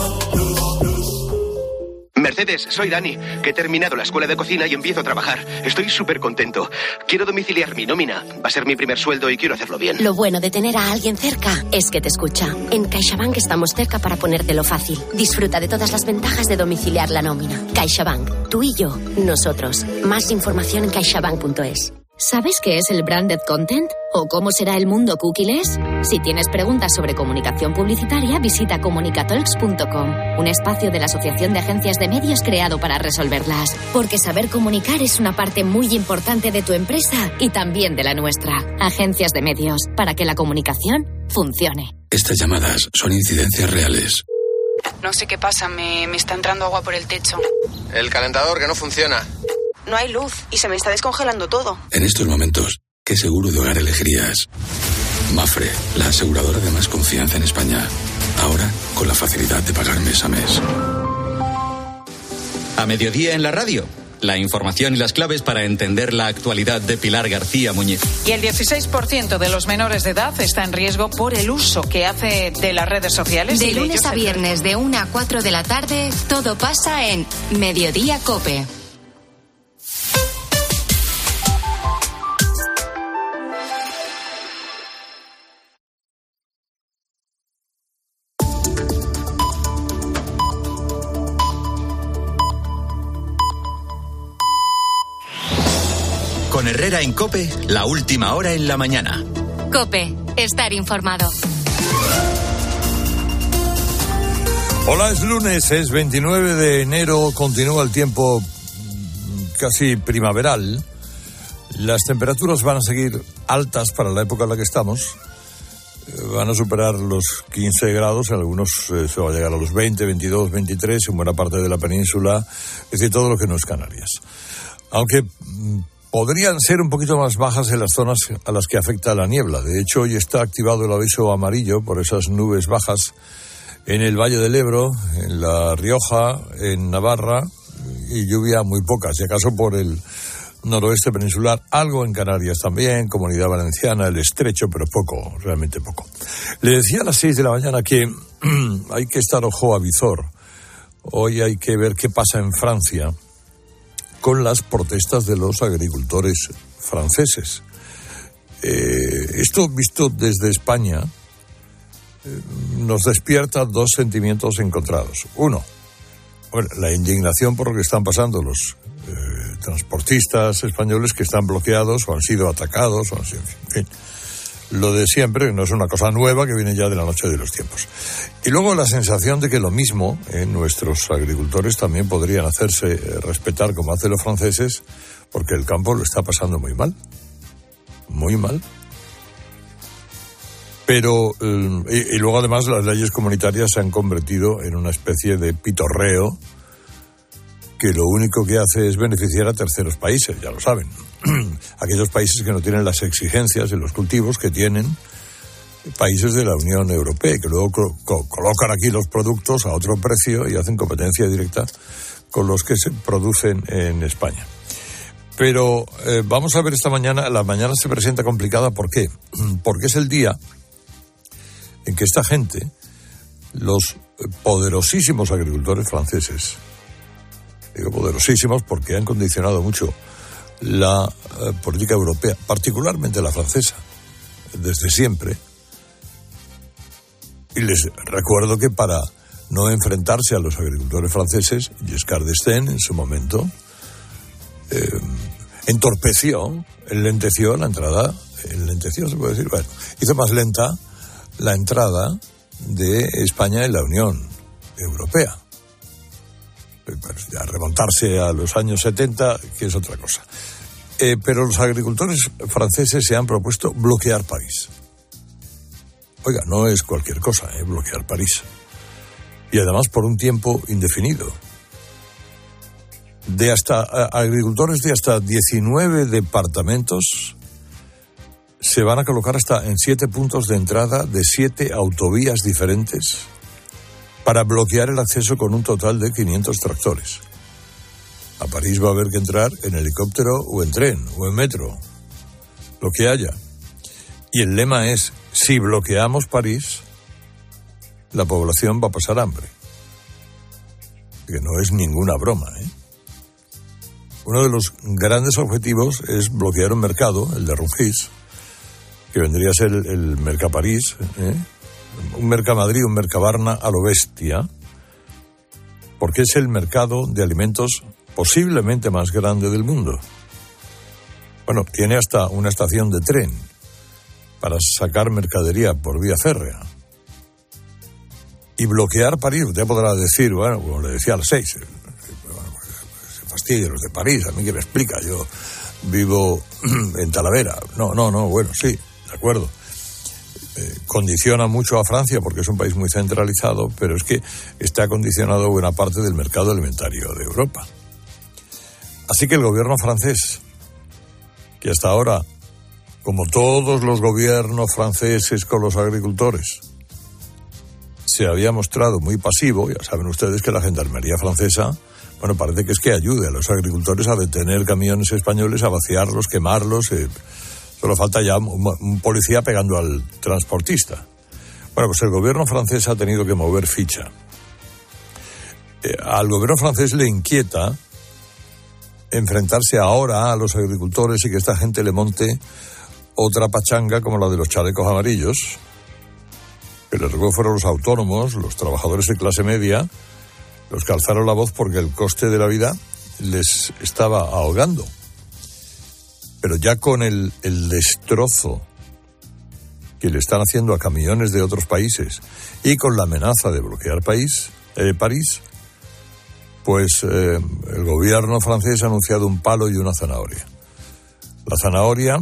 [SPEAKER 30] Mercedes, soy Dani, que he terminado la escuela de cocina y empiezo a trabajar. Estoy súper contento. Quiero domiciliar mi nómina. Va a ser mi primer sueldo y quiero hacerlo bien.
[SPEAKER 22] Lo bueno de tener a alguien cerca es que te escucha. En CaixaBank estamos cerca para ponértelo fácil. Disfruta de todas las ventajas de domiciliar la nómina. CaixaBank, tú y yo, nosotros. Más información en caixabank.es. ¿Sabes qué es el branded content? ¿O cómo será el mundo cookieless? Si tienes preguntas sobre comunicación publicitaria, visita comunicatalks.com, un espacio de la Asociación de Agencias de Medios creado para resolverlas. Porque saber comunicar es una parte muy importante de tu empresa y también de la nuestra. Agencias de Medios, para que la comunicación funcione.
[SPEAKER 21] Estas llamadas son incidencias reales.
[SPEAKER 31] No sé qué pasa, me está entrando agua por el techo.
[SPEAKER 32] El calentador que no funciona.
[SPEAKER 31] No hay luz y se me está descongelando todo.
[SPEAKER 21] En estos momentos, ¿qué seguro de hogar elegirías? Mapfre, la aseguradora de más confianza en España. Ahora, con la facilidad de pagar mes a mes.
[SPEAKER 2] A mediodía en la radio. La información y las claves para entender la actualidad de Pilar García Muñiz.
[SPEAKER 1] Y el 16% de los menores de edad está en riesgo por el uso que hace de las redes sociales.
[SPEAKER 3] De lunes a viernes, de 1 a 4 de la tarde, todo pasa en Mediodía COPE.
[SPEAKER 2] Con Herrera en COPE, la última hora en la mañana.
[SPEAKER 3] COPE, estar informado.
[SPEAKER 4] Hola, es lunes, es 29 de enero, continúa el tiempo casi primaveral. Las temperaturas van a seguir altas para la época en la que estamos. Van a superar los 15 grados, en algunos se va a llegar a los 20, 22, 23, en buena parte de la península, es decir, todo lo que no es Canarias. Aunque podrían ser un poquito más bajas en las zonas a las que afecta la niebla. De hecho, hoy está activado el aviso amarillo por esas nubes bajas en el Valle del Ebro, en La Rioja, en Navarra, y lluvia muy poca, si acaso por el noroeste peninsular, algo en Canarias también, Comunidad Valenciana, el Estrecho, pero poco, realmente poco. Le decía a las 6 de la mañana que hay que estar ojo a visor. Hoy hay que ver qué pasa en Francia con las protestas de los agricultores franceses. Esto, visto desde España, nos despierta dos sentimientos encontrados. Uno, bueno, la indignación por lo que están pasando los transportistas españoles que están bloqueados o han sido atacados, o en fin, lo de siempre, no es una cosa nueva que viene ya de la noche de los tiempos. Y luego la sensación de que lo mismo nuestros agricultores también podrían hacerse respetar como hacen los franceses, porque el campo lo está pasando muy mal. Muy mal. Pero, y luego además las leyes comunitarias se han convertido en una especie de pitorreo que lo único que hace es beneficiar a terceros países, ya lo saben. Aquellos países que no tienen las exigencias en los cultivos que tienen países de la Unión Europea, que luego colocan aquí los productos a otro precio y hacen competencia directa con los que se producen en España. Pero vamos a ver esta mañana, la mañana se presenta complicada, ¿por qué? Porque es el día en que esta gente, los poderosísimos agricultores franceses, digo poderosísimos porque han condicionado mucho la política europea, particularmente la francesa, desde siempre. Y les recuerdo que para no enfrentarse a los agricultores franceses, Giscard d'Estaing en su momento enlenteció la entrada, se puede decir, bueno, hizo más lenta la entrada de España en la Unión Europea. Pues ya remontarse a los años 70, que es otra cosa. Pero los agricultores franceses se han propuesto bloquear París. Oiga, no es cualquier cosa, bloquear París. Y además por un tiempo indefinido. Agricultores de hasta 19 departamentos se van a colocar hasta en 7 puntos de entrada de 7 autovías diferentes para bloquear el acceso con un total de 500 tractores. A París va a haber que entrar en helicóptero o en tren o en metro, lo que haya. Y el lema es, si bloqueamos París, la población va a pasar hambre. Que no es ninguna broma, Uno de los grandes objetivos es bloquear un mercado, el de Rungis, que vendría a ser el Mercaparís, un Mercamadrid, un Mercabarna a lo bestia, porque es el mercado de alimentos posiblemente más grande del mundo. Bueno, tiene hasta una estación de tren para sacar mercadería por vía férrea. Y bloquear París, usted podrá decir, bueno, como le decía a las 6, se fastidia los de París, a mí que me explica, yo vivo en Talavera. No, bueno, sí, de acuerdo. Condiciona mucho a Francia porque es un país muy centralizado, pero es que está condicionado buena parte del mercado alimentario de Europa. Así que el gobierno francés, que hasta ahora, como todos los gobiernos franceses con los agricultores, se había mostrado muy pasivo, ya saben ustedes que la gendarmería francesa, Bueno, parece que es que ayude a los agricultores a detener camiones españoles, a vaciarlos, quemarlos. Solo falta ya un policía pegando al transportista. Bueno, pues el gobierno francés ha tenido que mover ficha. Al gobierno francés le inquieta enfrentarse ahora a los agricultores y que esta gente le monte otra pachanga como la de los chalecos amarillos, que luego fueron los autónomos, los trabajadores de clase media, los que alzaron la voz porque el coste de la vida les estaba ahogando. Pero ya con el destrozo que le están haciendo a camiones de otros países y con la amenaza de bloquear París, pues el gobierno francés ha anunciado un palo y una zanahoria. La zanahoria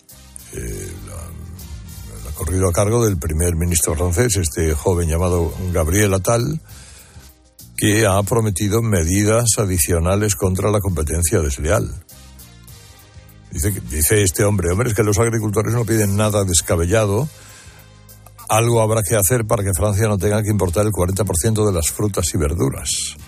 [SPEAKER 4] la ha corrido a cargo del primer ministro francés, este joven llamado Gabriel Attal, que ha prometido medidas adicionales contra la competencia desleal. Dice este hombre, es que los agricultores no piden nada descabellado. Algo habrá que hacer para que Francia no tenga que importar el 40% de las frutas y verduras.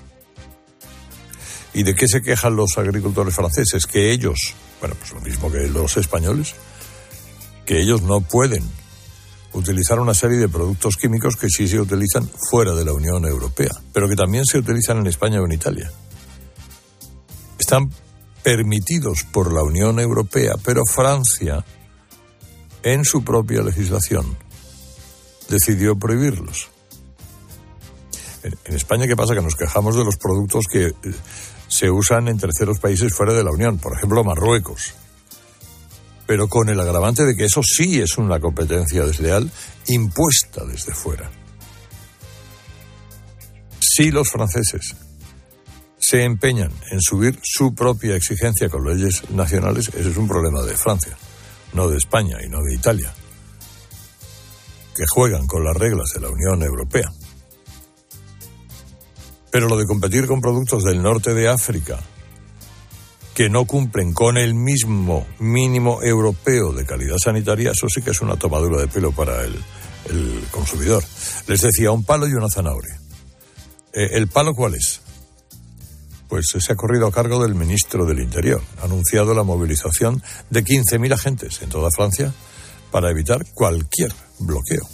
[SPEAKER 4] ¿Y de qué se quejan los agricultores franceses? Que ellos, pues lo mismo que los españoles, que ellos no pueden utilizar una serie de productos químicos que sí se utilizan fuera de la Unión Europea, pero que también se utilizan en España o en Italia. Están permitidos por la Unión Europea, pero Francia, en su propia legislación, decidió prohibirlos. En España, ¿qué pasa? Que nos quejamos de los productos que se usan en terceros países fuera de la Unión, por ejemplo, Marruecos. Pero con el agravante de que eso sí es una competencia desleal impuesta desde fuera. Si los franceses se empeñan en subir su propia exigencia con leyes nacionales, ese es un problema de Francia, no de España y no de Italia, que juegan con las reglas de la Unión Europea. Pero lo de competir con productos del norte de África que no cumplen con el mismo mínimo europeo de calidad sanitaria, eso sí que es una tomadura de pelo para el consumidor. Les decía, un palo y una zanahoria. ¿El palo cuál es? Pues se ha corrido a cargo del ministro del Interior. Ha anunciado la movilización de 15.000 agentes en toda Francia para evitar cualquier bloqueo.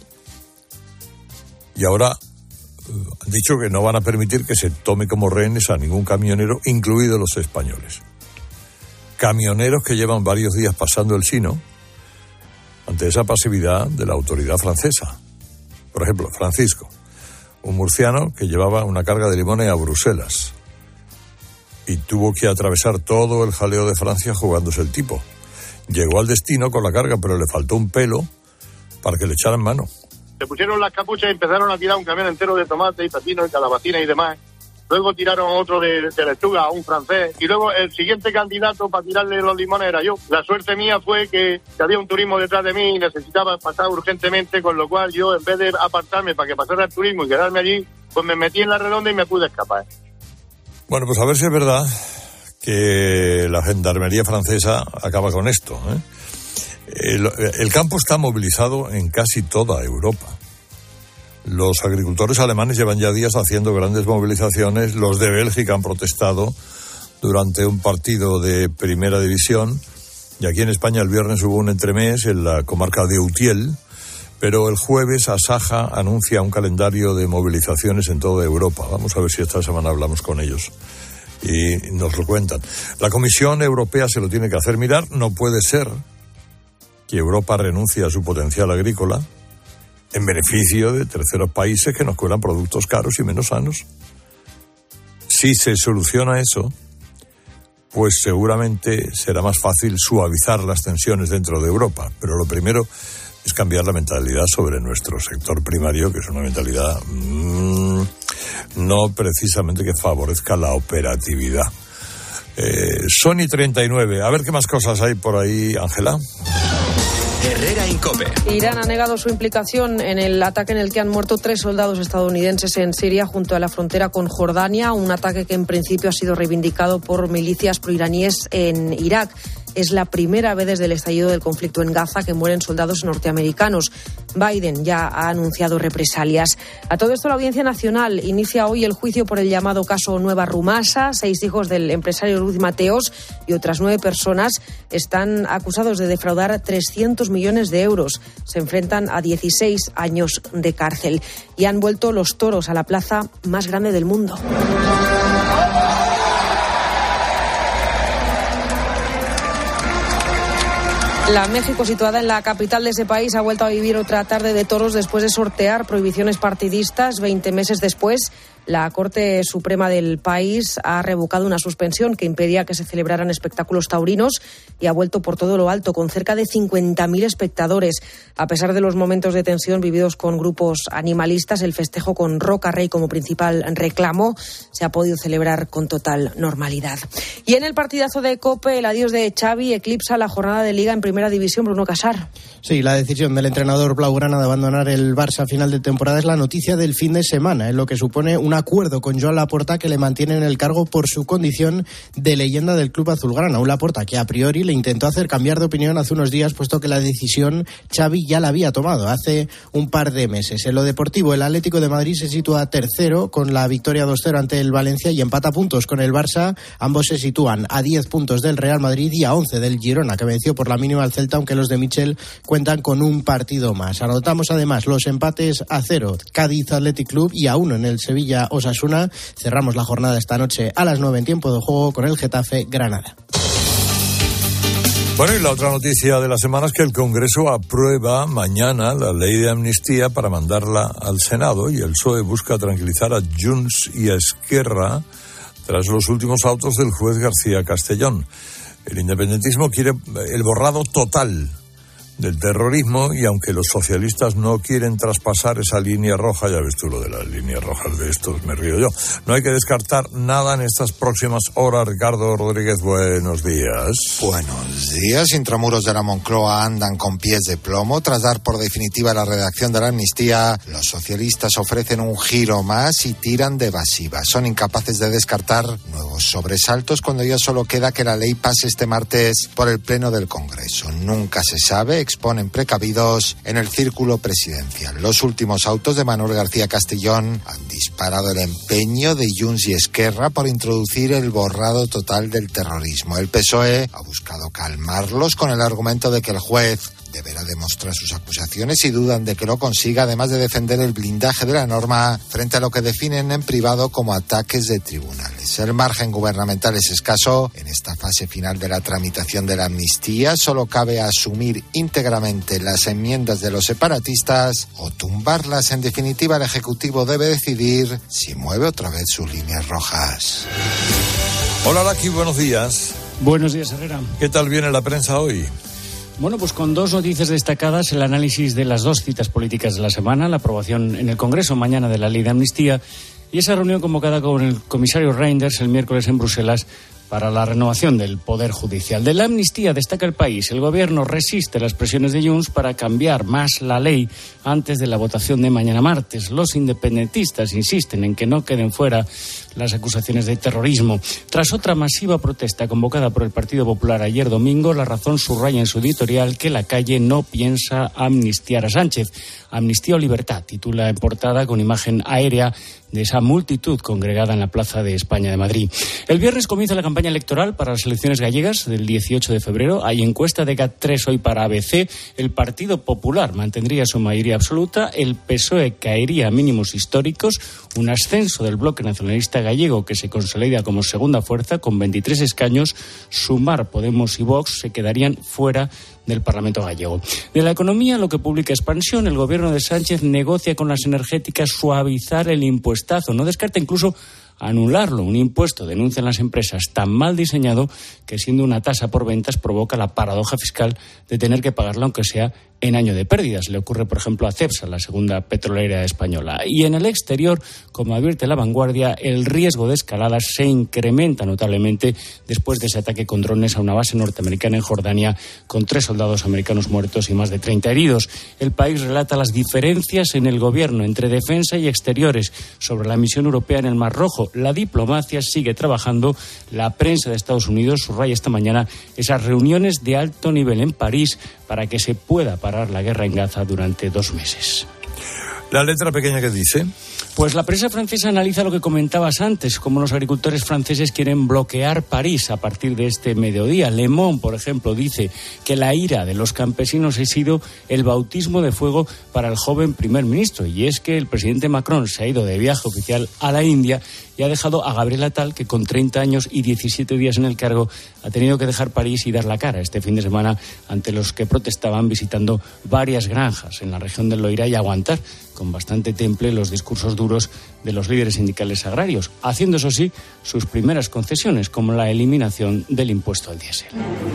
[SPEAKER 4] Y ahora han dicho que no van a permitir que se tome como rehenes a ningún camionero, incluidos los españoles. Camioneros que llevan varios días pasando el sino ante esa pasividad de la autoridad francesa. Por ejemplo, Francisco, un murciano que llevaba una carga de limones a Bruselas y tuvo que atravesar todo el jaleo de Francia jugándose el tipo. Llegó al destino con la carga, pero le faltó un pelo para que le echaran mano.
[SPEAKER 5] Se pusieron las capuchas y empezaron a tirar un camión entero de tomate y pepino y calabacina y demás. Luego tiraron otro de lechuga a un francés. Y luego el siguiente candidato para tirarle los limones era yo. La suerte mía fue que había un turismo detrás de mí y necesitaba pasar urgentemente, con lo cual yo, en vez de apartarme para que pasara el turismo y quedarme allí, pues me metí en la redonda y me pude escapar.
[SPEAKER 4] Bueno, pues a ver si es verdad que la gendarmería francesa acaba con esto, ¿eh? El campo está movilizado en casi toda Europa. Los agricultores alemanes llevan ya días haciendo grandes movilizaciones. Los de Bélgica han protestado durante un partido de primera división. Y aquí en España el viernes hubo un entremés en la comarca de Utiel. Pero el jueves Asaja anuncia un calendario de movilizaciones en toda Europa. Vamos a ver si esta semana hablamos con ellos y nos lo cuentan. La Comisión Europea se lo tiene que hacer mirar. No puede ser que Europa renuncie a su potencial agrícola en beneficio de terceros países que nos cuelan productos caros y menos sanos. Si se soluciona eso, pues seguramente será más fácil suavizar las tensiones dentro de Europa. Pero lo primero es cambiar la mentalidad sobre nuestro sector primario, que es una mentalidad no precisamente que favorezca la operatividad. Sony 39, a ver qué más cosas hay por ahí, Ángela.
[SPEAKER 2] Herrera Incope.
[SPEAKER 7] Irán ha negado su implicación en el ataque en el que han muerto 3 soldados estadounidenses en Siria junto a la frontera con Jordania, un ataque que en principio ha sido reivindicado por milicias proiraníes en Irak. Es la primera vez desde el estallido del conflicto en Gaza que mueren soldados norteamericanos. Biden ya ha anunciado represalias. A todo esto, la Audiencia Nacional inicia hoy el juicio por el llamado caso Nueva Rumasa. 6 hijos del empresario Ruiz Mateos y otras 9 personas están acusados de defraudar 300 millones de euros. Se enfrentan a 16 años de cárcel. Y han vuelto los toros a la plaza más grande del mundo. La México, situada en la capital de ese país, ha vuelto a vivir otra tarde de toros después de sortear prohibiciones partidistas. 20 meses después, la Corte Suprema del país ha revocado una suspensión que impedía que se celebraran espectáculos taurinos y ha vuelto por todo lo alto, con cerca de 50.000 espectadores. A pesar de los momentos de tensión vividos con grupos animalistas, el festejo con Roca Rey como principal reclamo se ha podido celebrar con total normalidad. Y en el partidazo de COPE, el adiós de Xavi eclipsa la jornada de Liga en Primera División. Bruno Casar.
[SPEAKER 6] Sí, la decisión del entrenador blaugrana de abandonar el Barça a final de temporada es la noticia del fin de semana, en lo que supone un acuerdo con Joan Laporta, que le mantiene en el cargo por su condición de leyenda del club azulgrana. Un Laporta que a priori le intentó hacer cambiar de opinión hace unos días, puesto que la decisión Xavi ya la había tomado hace un par de meses. En lo deportivo, el Atlético de Madrid se sitúa tercero con la victoria 2-0 ante el Valencia y empata puntos con el Barça. Ambos se sitúan a 10 puntos del Real Madrid y a 11 del Girona, que venció por la mínima al Celta, aunque los de Michel cuentan con un partido más. Anotamos además los empates a 0 Cádiz Athletic Club y a 1 en el Sevilla Osasuna. Cerramos la jornada esta noche a las 9 en tiempo de juego con el Getafe Granada.
[SPEAKER 4] Bueno, y la otra noticia de la semana es que el Congreso aprueba mañana la ley de amnistía para mandarla al Senado, y el PSOE busca tranquilizar a Junts y a Esquerra tras los últimos autos del juez García Castellón. El independentismo quiere el borrado total del terrorismo, y aunque los socialistas no quieren traspasar esa línea roja, ya ves tú lo de las líneas rojas de estos, me río yo, no hay que descartar nada en estas próximas horas. Ricardo Rodríguez, buenos días.
[SPEAKER 8] Buenos días. Intramuros de la Moncloa andan con pies de plomo. Tras dar por definitiva la redacción de la amnistía, los socialistas ofrecen un giro más y tiran de evasiva. Son incapaces de descartar nuevos sobresaltos cuando ya solo queda que la ley pase este martes por el Pleno del Congreso. Nunca se sabe, exponen precavidos en el círculo presidencial. Los últimos autos de Manuel García Castellón han disparado el empeño de Junts y Esquerra por introducir el borrado total del terrorismo. El PSOE ha buscado calmarlos con el argumento de que el juez deberá demostrar sus acusaciones y dudan de que lo consiga, además de defender el blindaje de la norma frente a lo que definen en privado como ataques de tribunales. El margen gubernamental es escaso. En esta fase final de la tramitación de la amnistía solo cabe asumir íntegramente las enmiendas de los separatistas o tumbarlas. En definitiva, el Ejecutivo debe decidir si mueve otra vez sus líneas rojas.
[SPEAKER 4] Hola, Laki, buenos días.
[SPEAKER 9] Buenos días, Herrera.
[SPEAKER 4] ¿Qué tal viene la prensa hoy?
[SPEAKER 9] Bueno, pues con 2 noticias destacadas: el análisis de las 2 citas políticas de la semana, la aprobación en el Congreso mañana de la ley de amnistía y esa reunión convocada con el comisario Reinders el miércoles en Bruselas para la renovación del Poder Judicial. De la amnistía destaca El País. El Gobierno resiste las presiones de Junts para cambiar más la ley antes de la votación de mañana martes. Los independentistas insisten en que no queden fuera las acusaciones de terrorismo. Tras otra masiva protesta convocada por el Partido Popular ayer domingo, La Razón subraya en su editorial que la calle no piensa amnistiar a Sánchez. Amnistía o libertad, titula en portada con imagen aérea de esa multitud congregada en la Plaza de España de Madrid. El viernes comienza la campaña electoral para las elecciones gallegas del 18 de febrero. Hay encuesta de GAT3 hoy para ABC. El Partido Popular mantendría su mayoría absoluta. El PSOE caería a mínimos históricos. Un ascenso del bloque nacionalista gallego que se consolida como segunda fuerza con 23 escaños. Sumar, Podemos y Vox se quedarían fuera del Parlamento gallego. De la economía, lo que publica Expansión: el gobierno de Sánchez negocia con las energéticas suavizar el impuestazo. No descarta incluso anularlo. Un impuesto, denuncian las empresas, tan mal diseñado que, siendo una tasa por ventas, provoca la paradoja fiscal de tener que pagarla aunque sea en año de pérdidas. Le ocurre, por ejemplo, a Cepsa, la segunda petrolera española. Y en el exterior, como advierte La Vanguardia, el riesgo de escaladas se incrementa notablemente después de ese ataque con drones a una base norteamericana en Jordania, con 3 soldados americanos muertos y más de 30 heridos. El país relata las diferencias en el gobierno entre defensa y exteriores sobre la misión europea en el Mar Rojo. La diplomacia sigue trabajando. La prensa de Estados Unidos subraya esta mañana esas reuniones de alto nivel en París para que se pueda parar la guerra en Gaza durante 2 meses.
[SPEAKER 4] ¿La letra pequeña qué dice?
[SPEAKER 9] Pues la prensa francesa analiza lo que comentabas antes, cómo los agricultores franceses quieren bloquear París a partir de este mediodía. Le Monde, por ejemplo, dice que la ira de los campesinos ha sido el bautismo de fuego para el joven primer ministro. Y es que el presidente Macron se ha ido de viaje oficial a la India y ha dejado a Gabriel Attal, que con 30 años y 17 días en el cargo ha tenido que dejar París y dar la cara este fin de semana ante los que protestaban, visitando varias granjas en la región del Loira y aguantar con bastante temple los discursos duros de los líderes sindicales agrarios, haciendo, eso sí, sus primeras concesiones, como la eliminación del impuesto al diésel.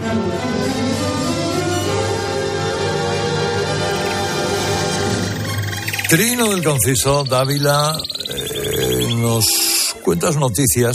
[SPEAKER 4] Trino del Conciso, Dávila, nos cuentas noticias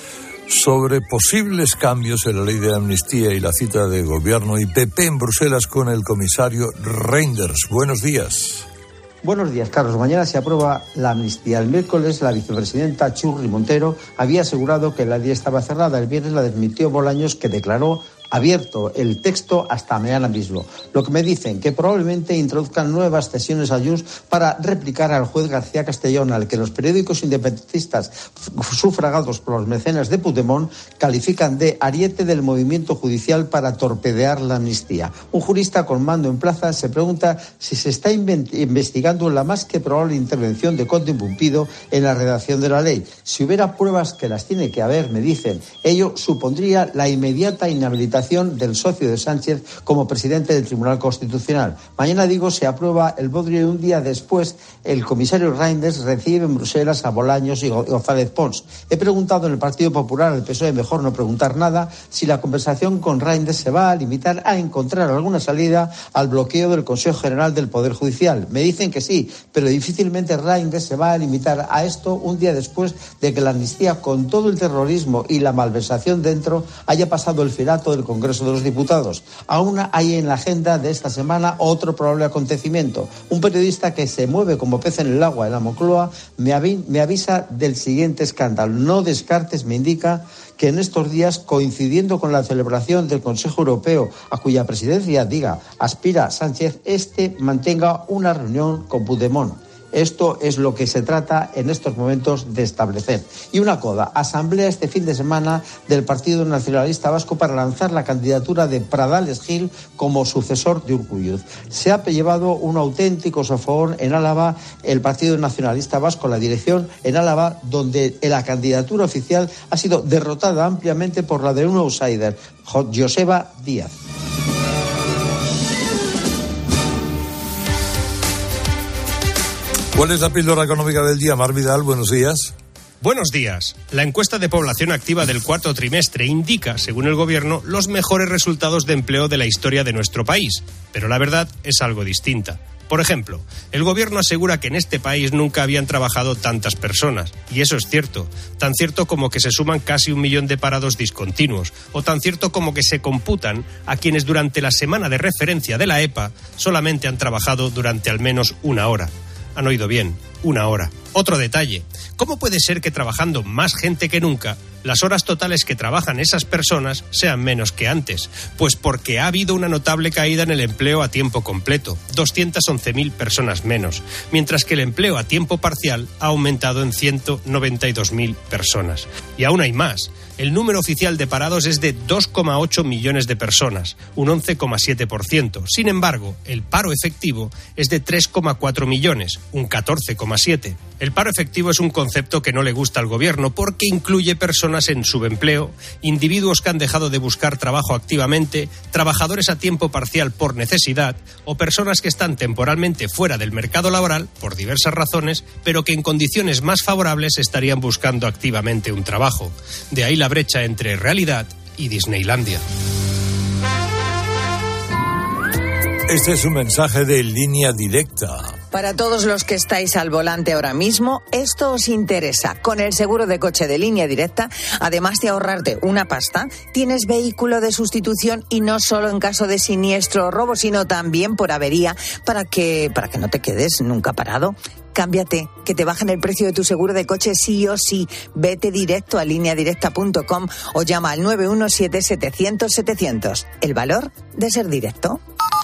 [SPEAKER 4] sobre posibles cambios en la ley de amnistía y la cita de gobierno y PP en Bruselas con el comisario Reinders. Buenos días.
[SPEAKER 10] Buenos días, Carlos. Mañana se aprueba la amnistía. El miércoles, la vicepresidenta Churri Montero había asegurado que la ley estaba cerrada. El viernes la desmintió Bolaños, que declaró abierto el texto hasta mañana mismo. Lo que me dicen, que probablemente introduzcan nuevas cesiones a Junts para replicar al juez García Castellón, al que los periódicos independentistas sufragados por los mecenas de Puigdemont califican de ariete del movimiento judicial para torpedear la amnistía. Un jurista con mando en plaza se pregunta si se está investigando la más que probable intervención de Conde Pumpido en la redacción de la ley. Si hubiera pruebas, que las tiene que haber, me dicen, ello supondría la inmediata inhabilitación del socio de Sánchez como presidente del Tribunal Constitucional. Mañana, digo, se aprueba el bodrio y un día después el comisario Reinders recibe en Bruselas a Bolaños y González Pons. He preguntado en el Partido Popular, al PSOE, mejor no preguntar nada, si la conversación con Reinders se va a limitar a encontrar alguna salida al bloqueo del Consejo General del Poder Judicial. Me dicen que sí, pero difícilmente Reinders se va a limitar a esto un día después de que la amnistía, con todo el terrorismo y la malversación dentro, haya pasado el filato del Congreso de los Diputados. Aún hay en la agenda de esta semana otro probable acontecimiento. Un periodista que se mueve como pez en el agua en la Moncloa me avisa del siguiente escándalo. No descartes, me indica, que en estos días, coincidiendo con la celebración del Consejo Europeo, a cuya presidencia, aspira Sánchez, mantenga una reunión con Puigdemont. Esto es lo que se trata en estos momentos de establecer. Y una coda, asamblea este fin de semana del Partido Nacionalista Vasco para lanzar la candidatura de Pradales Gil como sucesor de Urkullu. Se ha llevado un auténtico sofón en Álava el Partido Nacionalista Vasco, la dirección en Álava, donde la candidatura oficial ha sido derrotada ampliamente por la de un outsider, Joseba Díaz.
[SPEAKER 4] ¿Cuál es la píldora económica del día? Mar Vidal, buenos días.
[SPEAKER 11] Buenos días. La encuesta de población activa del cuarto trimestre indica, según el gobierno, los mejores resultados de empleo de la historia de nuestro país. Pero la verdad es algo distinta. Por ejemplo, el gobierno asegura que en este país nunca habían trabajado tantas personas. Y eso es cierto. Tan cierto como que se suman casi 1 millón de parados discontinuos. O tan cierto como que se computan a quienes durante la semana de referencia de la EPA solamente han trabajado durante al menos 1 hora. Han oído bien, 1 hora. Otro detalle, ¿cómo puede ser que trabajando más gente que nunca, las horas totales que trabajan esas personas sean menos que antes? Pues porque ha habido una notable caída en el empleo a tiempo completo, 211.000 personas menos, mientras que el empleo a tiempo parcial ha aumentado en 192.000 personas. Y aún hay más. El número oficial de parados es de 2,8 millones de personas, un 11,7%. Sin embargo, el paro efectivo es de 3,4 millones, un 14,7%. El paro efectivo es un concepto que no le gusta al gobierno porque incluye personas en subempleo, individuos que han dejado de buscar trabajo activamente, trabajadores a tiempo parcial por necesidad o personas que están temporalmente fuera del mercado laboral por diversas razones, pero que en condiciones más favorables estarían buscando activamente un trabajo. De ahí la brecha entre realidad y Disneylandia.
[SPEAKER 4] Este es un mensaje de Línea Directa.
[SPEAKER 12] Para todos los que estáis al volante ahora mismo, esto os interesa. Con el seguro de coche de Línea Directa, además de ahorrarte una pasta, tienes vehículo de sustitución y no solo en caso de siniestro o robo, sino también por avería, para que no te quedes nunca parado. Cámbiate, que te bajen el precio de tu seguro de coche sí o sí. Vete directo a lineadirecta.com o llama al 917-700-700. El valor de ser directo.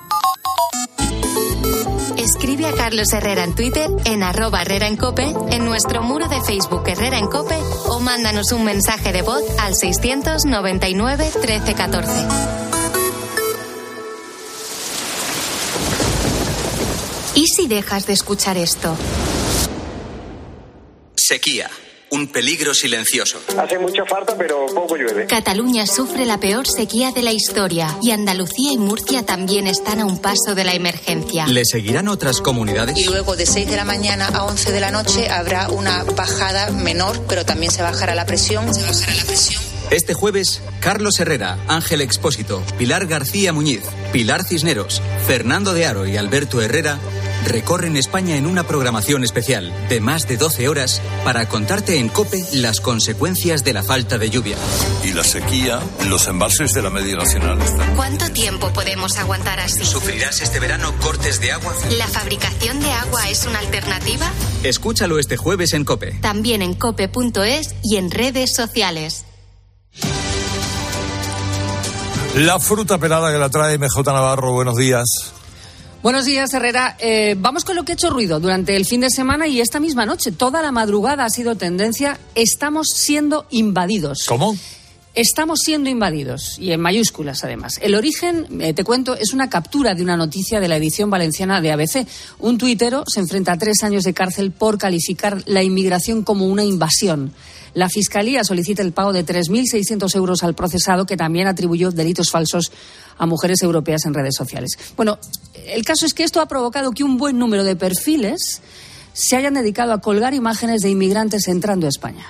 [SPEAKER 3] Escribe a Carlos Herrera en Twitter, en @HerreraEnCope, en nuestro muro de Facebook Herrera en Cope, o mándanos un mensaje de voz al 699 1314. ¿Y si dejas de escuchar esto?
[SPEAKER 2] Sequía. Un peligro silencioso.
[SPEAKER 13] Hace mucha falta, pero poco llueve.
[SPEAKER 3] Cataluña sufre la peor sequía de la historia y Andalucía y Murcia también están a un paso de la emergencia.
[SPEAKER 2] ¿Le seguirán otras comunidades?
[SPEAKER 14] Y luego de 6 de la mañana a 11 de la noche habrá una bajada menor, pero también se bajará la presión.
[SPEAKER 2] Este jueves, Carlos Herrera, Ángel Expósito, Pilar García Muñiz, Pilar Cisneros, Fernando de Aro y Alberto Herrera recorren España en una programación especial de más de 12 horas para contarte en COPE las consecuencias de la falta de lluvia.
[SPEAKER 27] Y la sequía, los embalses de la media nacional están...
[SPEAKER 3] ¿Cuánto tiempo podemos aguantar así?
[SPEAKER 2] ¿Sufrirás este verano cortes de agua?
[SPEAKER 3] ¿La fabricación de agua es una alternativa?
[SPEAKER 2] Escúchalo este jueves en COPE.
[SPEAKER 3] También en cope.es y en redes sociales.
[SPEAKER 4] La fruta pelada que la trae MJ Navarro. Buenos días.
[SPEAKER 15] Buenos días, Herrera. Vamos con lo que ha hecho ruido durante el fin de semana y esta misma noche. Toda la madrugada ha sido tendencia. Estamos siendo invadidos.
[SPEAKER 4] ¿Cómo?
[SPEAKER 15] Estamos siendo invadidos, y en mayúsculas además. El origen, te cuento, es una captura de una noticia de la edición valenciana de ABC. Un tuitero se enfrenta a 3 años de cárcel por calificar la inmigración como una invasión. La Fiscalía solicita el pago de 3.600 euros al procesado, que también atribuyó delitos falsos a mujeres europeas en redes sociales. Bueno, el caso es que esto ha provocado que un buen número de perfiles se hayan dedicado a colgar imágenes de inmigrantes entrando a España.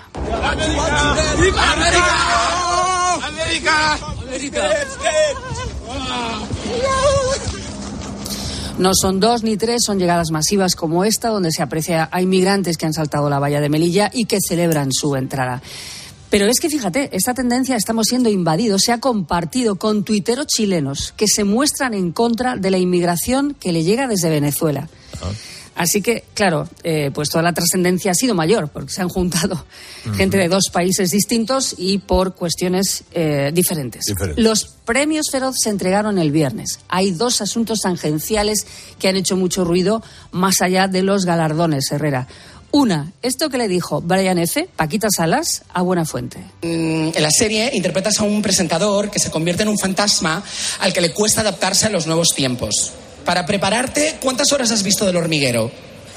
[SPEAKER 15] No son 2 ni 3, son llegadas masivas como esta, donde se aprecia a inmigrantes que han saltado la valla de Melilla y que celebran su entrada. Pero es que fíjate, esta tendencia, estamos siendo invadidos, se ha compartido con tuiteros chilenos que se muestran en contra de la inmigración que le llega desde Venezuela. Así que, claro, pues toda la trascendencia ha sido mayor, porque se han juntado gente de 2 países distintos y por cuestiones diferentes. Los premios Feroz se entregaron el viernes. Hay 2 asuntos tangenciales que han hecho mucho ruido más allá de los galardones, Herrera. Una, esto que le dijo Brian F., Paquita Salas, a Buenafuente.
[SPEAKER 16] En la serie interpretas a un presentador que se convierte en un fantasma al que le cuesta adaptarse a los nuevos tiempos. Para prepararte, ¿cuántas horas has visto del Hormiguero?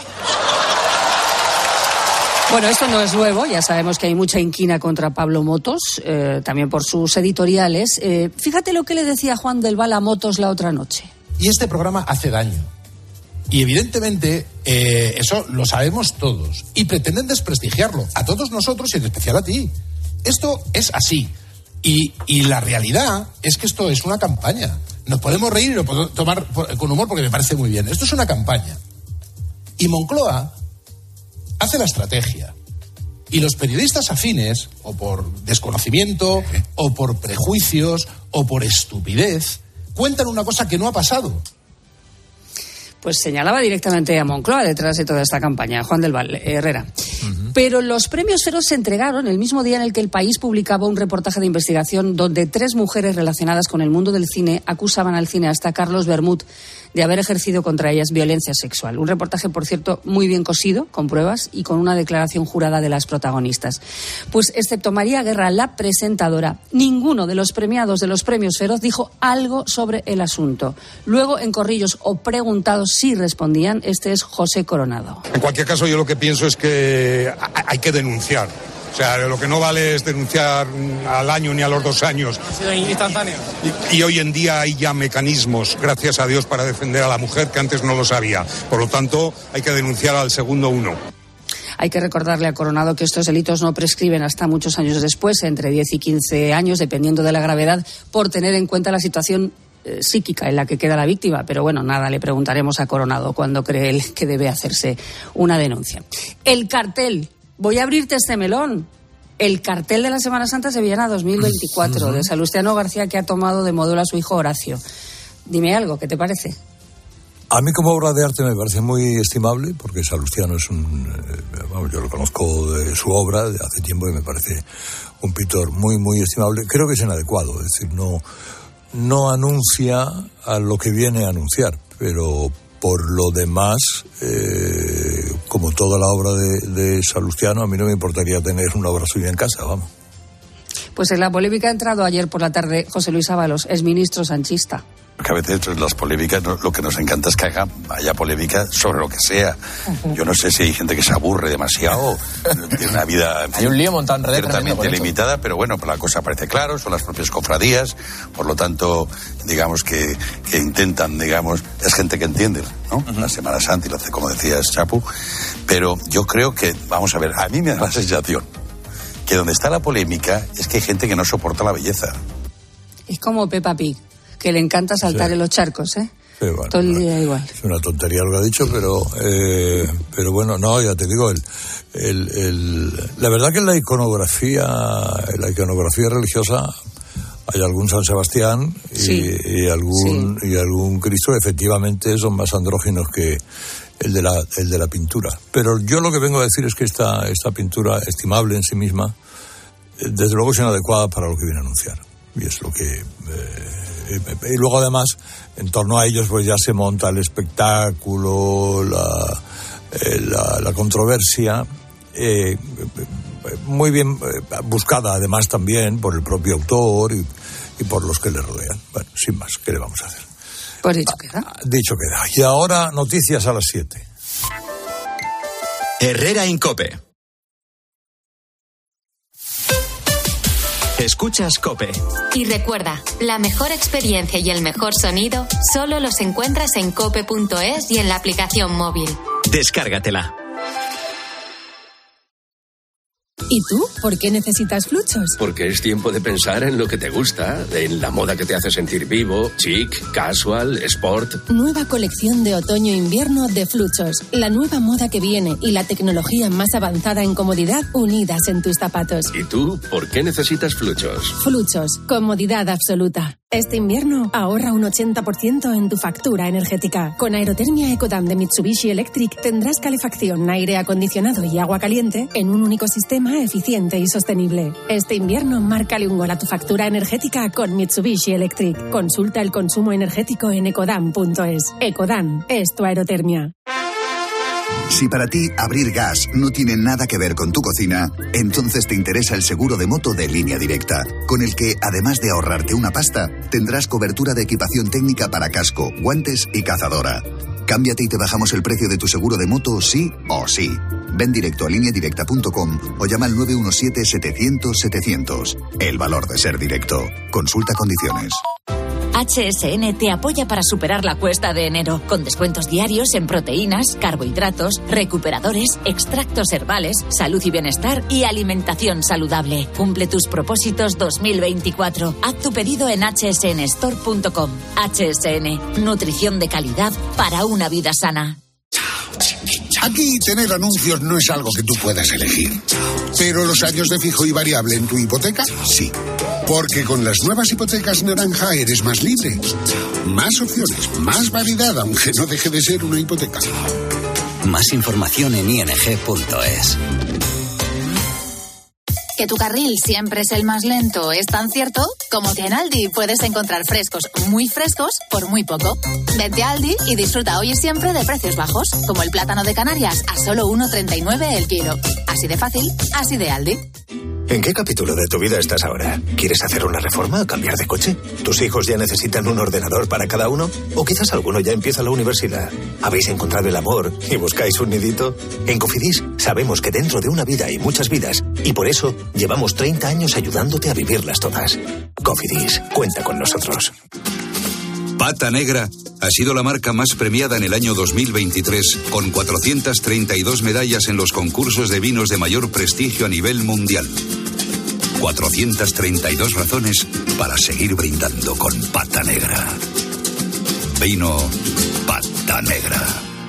[SPEAKER 15] Bueno, esto no es nuevo, ya sabemos que hay mucha inquina contra Pablo Motos, también por sus editoriales. Fíjate lo que le decía Juan del Val a Motos la otra noche.
[SPEAKER 17] Y este programa hace daño. Y evidentemente eso lo sabemos todos. Y pretenden desprestigiarlo, a todos nosotros y en especial a ti. Esto es así. Y la realidad es que esto es una campaña. Nos podemos reír y lo podemos tomar con humor porque me parece muy bien. Esto es una campaña. Y Moncloa hace la estrategia. Y los periodistas afines, o por desconocimiento, o por prejuicios, o por estupidez, cuentan una cosa que no ha pasado.
[SPEAKER 15] Pues señalaba directamente a Moncloa detrás de toda esta campaña, Juan del Val, Herrera. Pero los premios Feroz se entregaron el mismo día en el que el País publicaba un reportaje de investigación donde 3 mujeres relacionadas con el mundo del cine acusaban al cineasta Carlos Bermud de haber ejercido contra ellas violencia sexual. Un reportaje, por cierto, muy bien cosido, con pruebas y con una declaración jurada de las protagonistas. Pues, excepto María Guerra, la presentadora, ninguno de los premiados de los premios Feroz dijo algo sobre el asunto. Luego, en corrillos o preguntados si respondían, este es José Coronado.
[SPEAKER 18] En cualquier caso, yo lo que pienso es que hay que denunciar. O sea, lo que no vale es denunciar al año ni a los 2 años.
[SPEAKER 16] Ha sido instantáneo.
[SPEAKER 18] Y hoy en día hay ya mecanismos, gracias a Dios, para defender a la mujer que antes no los había. Por lo tanto, hay que denunciar al segundo uno.
[SPEAKER 15] Hay que recordarle a Coronado que estos delitos no prescriben hasta muchos años después, entre 10 y 15 años, dependiendo de la gravedad, por tener en cuenta la situación psíquica en la que queda la víctima, pero bueno, nada, le preguntaremos a Coronado cuándo cree él que debe hacerse una denuncia. El cartel, voy a abrirte este melón. El cartel de la Semana Santa Sevillana 2024 de Salustiano García, que ha tomado de modelo a su hijo Horacio. Dime algo, ¿qué te parece?
[SPEAKER 4] A mí como obra de arte me parece muy estimable, porque Salustiano es yo lo conozco de su obra de hace tiempo y me parece un pintor muy, muy estimable. Creo que es inadecuado, es decir, no anuncia a lo que viene a anunciar, pero por lo demás, como toda la obra de Salustiano, a mí no me importaría tener una obra suya en casa, vamos.
[SPEAKER 15] Pues en la polémica ha entrado ayer por la tarde José Luis Ábalos, exministro sanchista.
[SPEAKER 19] Porque a veces las polémicas, lo que nos encanta es que haya polémica sobre lo que sea. Yo no sé si hay gente que se aburre demasiado, tiene una vida
[SPEAKER 20] hay un lío montado en redes
[SPEAKER 19] ciertamente limitada, pero bueno, la cosa parece claro, son las propias cofradías, por lo tanto, digamos que intentan, es gente que entiende, ¿no? La Semana Santa y lo hace, como decías, Chapu, pero yo creo que, vamos a ver, a mí me da la sensación que donde está la polémica es que hay gente que no soporta la belleza.
[SPEAKER 15] Es como Peppa Pig, que le encanta saltar en los charcos, ¿eh?
[SPEAKER 4] Sí, bueno,
[SPEAKER 15] todo el día igual.
[SPEAKER 4] Es una tontería lo que ha dicho, pero bueno, no, ya te digo, la verdad que en la iconografía religiosa hay algún San Sebastián y algún Cristo, efectivamente son más andróginos que el de la pintura. Pero yo lo que vengo a decir es que esta pintura, estimable en sí misma, desde luego es inadecuada para lo que viene a anunciar. Y es lo que... y luego además, en torno a ellos pues ya se monta el espectáculo, la controversia, muy bien buscada además también por el propio autor y por los que le rodean. Bueno, sin más, ¿qué le vamos a hacer?
[SPEAKER 15] Pues dicho queda.
[SPEAKER 4] Dicho queda. Y ahora noticias a las 7.
[SPEAKER 2] Herrera en COPE. Escuchas COPE.
[SPEAKER 3] Y recuerda, la mejor experiencia y el mejor sonido solo los encuentras en cope.es y en la aplicación móvil.
[SPEAKER 2] Descárgatela.
[SPEAKER 22] ¿Y tú? ¿Por qué necesitas Fluchos?
[SPEAKER 23] Porque es tiempo de pensar en lo que te gusta, en la moda que te hace sentir vivo, chic, casual, sport.
[SPEAKER 22] Nueva colección de otoño-invierno de Fluchos. La nueva moda que viene y la tecnología más avanzada en comodidad unidas en tus zapatos.
[SPEAKER 23] ¿Y tú? ¿Por qué necesitas Fluchos?
[SPEAKER 22] Fluchos. Comodidad absoluta. Este invierno ahorra un 80% en tu factura energética. Con Aerotermia Ecodan de Mitsubishi Electric tendrás calefacción, aire acondicionado y agua caliente en un único sistema eficiente y sostenible. Este invierno márcale un gol a tu factura energética con Mitsubishi Electric. Consulta el consumo energético en ecodan.es. Ecodan es tu aerotermia.
[SPEAKER 24] Si para ti abrir gas no tiene nada que ver con tu cocina, entonces te interesa el seguro de moto de Línea Directa, con el que, además de ahorrarte una pasta, tendrás cobertura de equipación técnica para casco, guantes y cazadora. Cámbiate y te bajamos el precio de tu seguro de moto sí o sí. Ven directo a lineadirecta.com o llama al 917-700-700. El valor de ser directo. Consulta condiciones.
[SPEAKER 25] HSN te apoya para superar la cuesta de enero, con descuentos diarios en proteínas, carbohidratos, recuperadores, extractos herbales, salud y bienestar y alimentación saludable. Cumple tus propósitos 2024. Haz tu pedido en hsnstore.com. HSN, nutrición de calidad para una vida sana.
[SPEAKER 26] Aquí tener anuncios no es algo que tú puedas elegir. Pero los años de fijo y variable en tu hipoteca, sí. Porque con las nuevas hipotecas naranja eres más libre. Más opciones, más variedad, aunque no deje de ser una hipoteca.
[SPEAKER 2] Más información en ing.es.
[SPEAKER 28] Que tu carril siempre es el más lento es tan cierto como que en Aldi puedes encontrar frescos muy frescos por muy poco. Vete a Aldi y disfruta hoy y siempre de precios bajos, como el plátano de Canarias a solo 1,39 el kilo. Así de fácil, así de Aldi.
[SPEAKER 29] ¿En qué capítulo de tu vida estás ahora? ¿Quieres hacer una reforma o cambiar de coche? ¿Tus hijos ya necesitan un ordenador para cada uno? ¿O quizás alguno ya empieza la universidad? ¿Habéis encontrado el amor y buscáis un nidito? En Cofidis sabemos que dentro de una vida hay muchas vidas y por eso llevamos 30 años ayudándote a vivirlas todas. Cofidis, cuenta con nosotros.
[SPEAKER 21] Pata Negra ha sido la marca más premiada en el año 2023, con 432 medallas en los concursos de vinos de mayor prestigio a nivel mundial. 432 razones para seguir brindando con Pata Negra. Vino Pata Negra.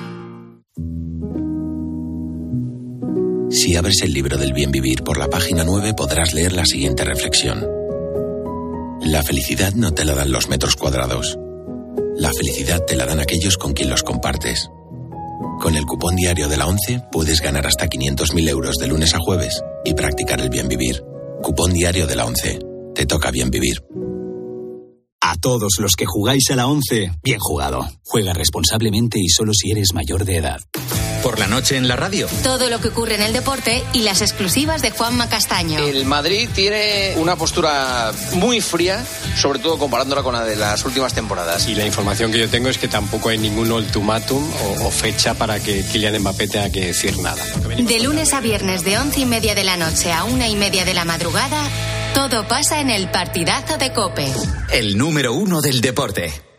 [SPEAKER 1] Si abres el libro del bien vivir por la página 9 podrás leer la siguiente reflexión. La felicidad no te la dan los metros cuadrados. La felicidad te la dan aquellos con quien los compartes. Con el cupón diario de la ONCE puedes ganar hasta 500.000 euros de lunes a jueves y practicar el bien vivir. Cupón diario de la ONCE. Te toca bien vivir.
[SPEAKER 5] A todos los que jugáis a la ONCE, bien jugado. Juega responsablemente y solo si eres mayor de edad.
[SPEAKER 2] Por la noche en la radio.
[SPEAKER 3] Todo lo que ocurre en el deporte y las exclusivas de Juanma Castaño.
[SPEAKER 6] El Madrid tiene una postura muy fría, sobre todo comparándola con la de las últimas temporadas.
[SPEAKER 7] Y la información que yo tengo es que tampoco hay ningún ultimátum o fecha para que Kylian Mbappé tenga que decir nada.
[SPEAKER 3] De lunes a viernes de 11:30 de la noche a 1:30 de la madrugada, todo pasa en el partidazo de COPE.
[SPEAKER 2] El número 1 del deporte.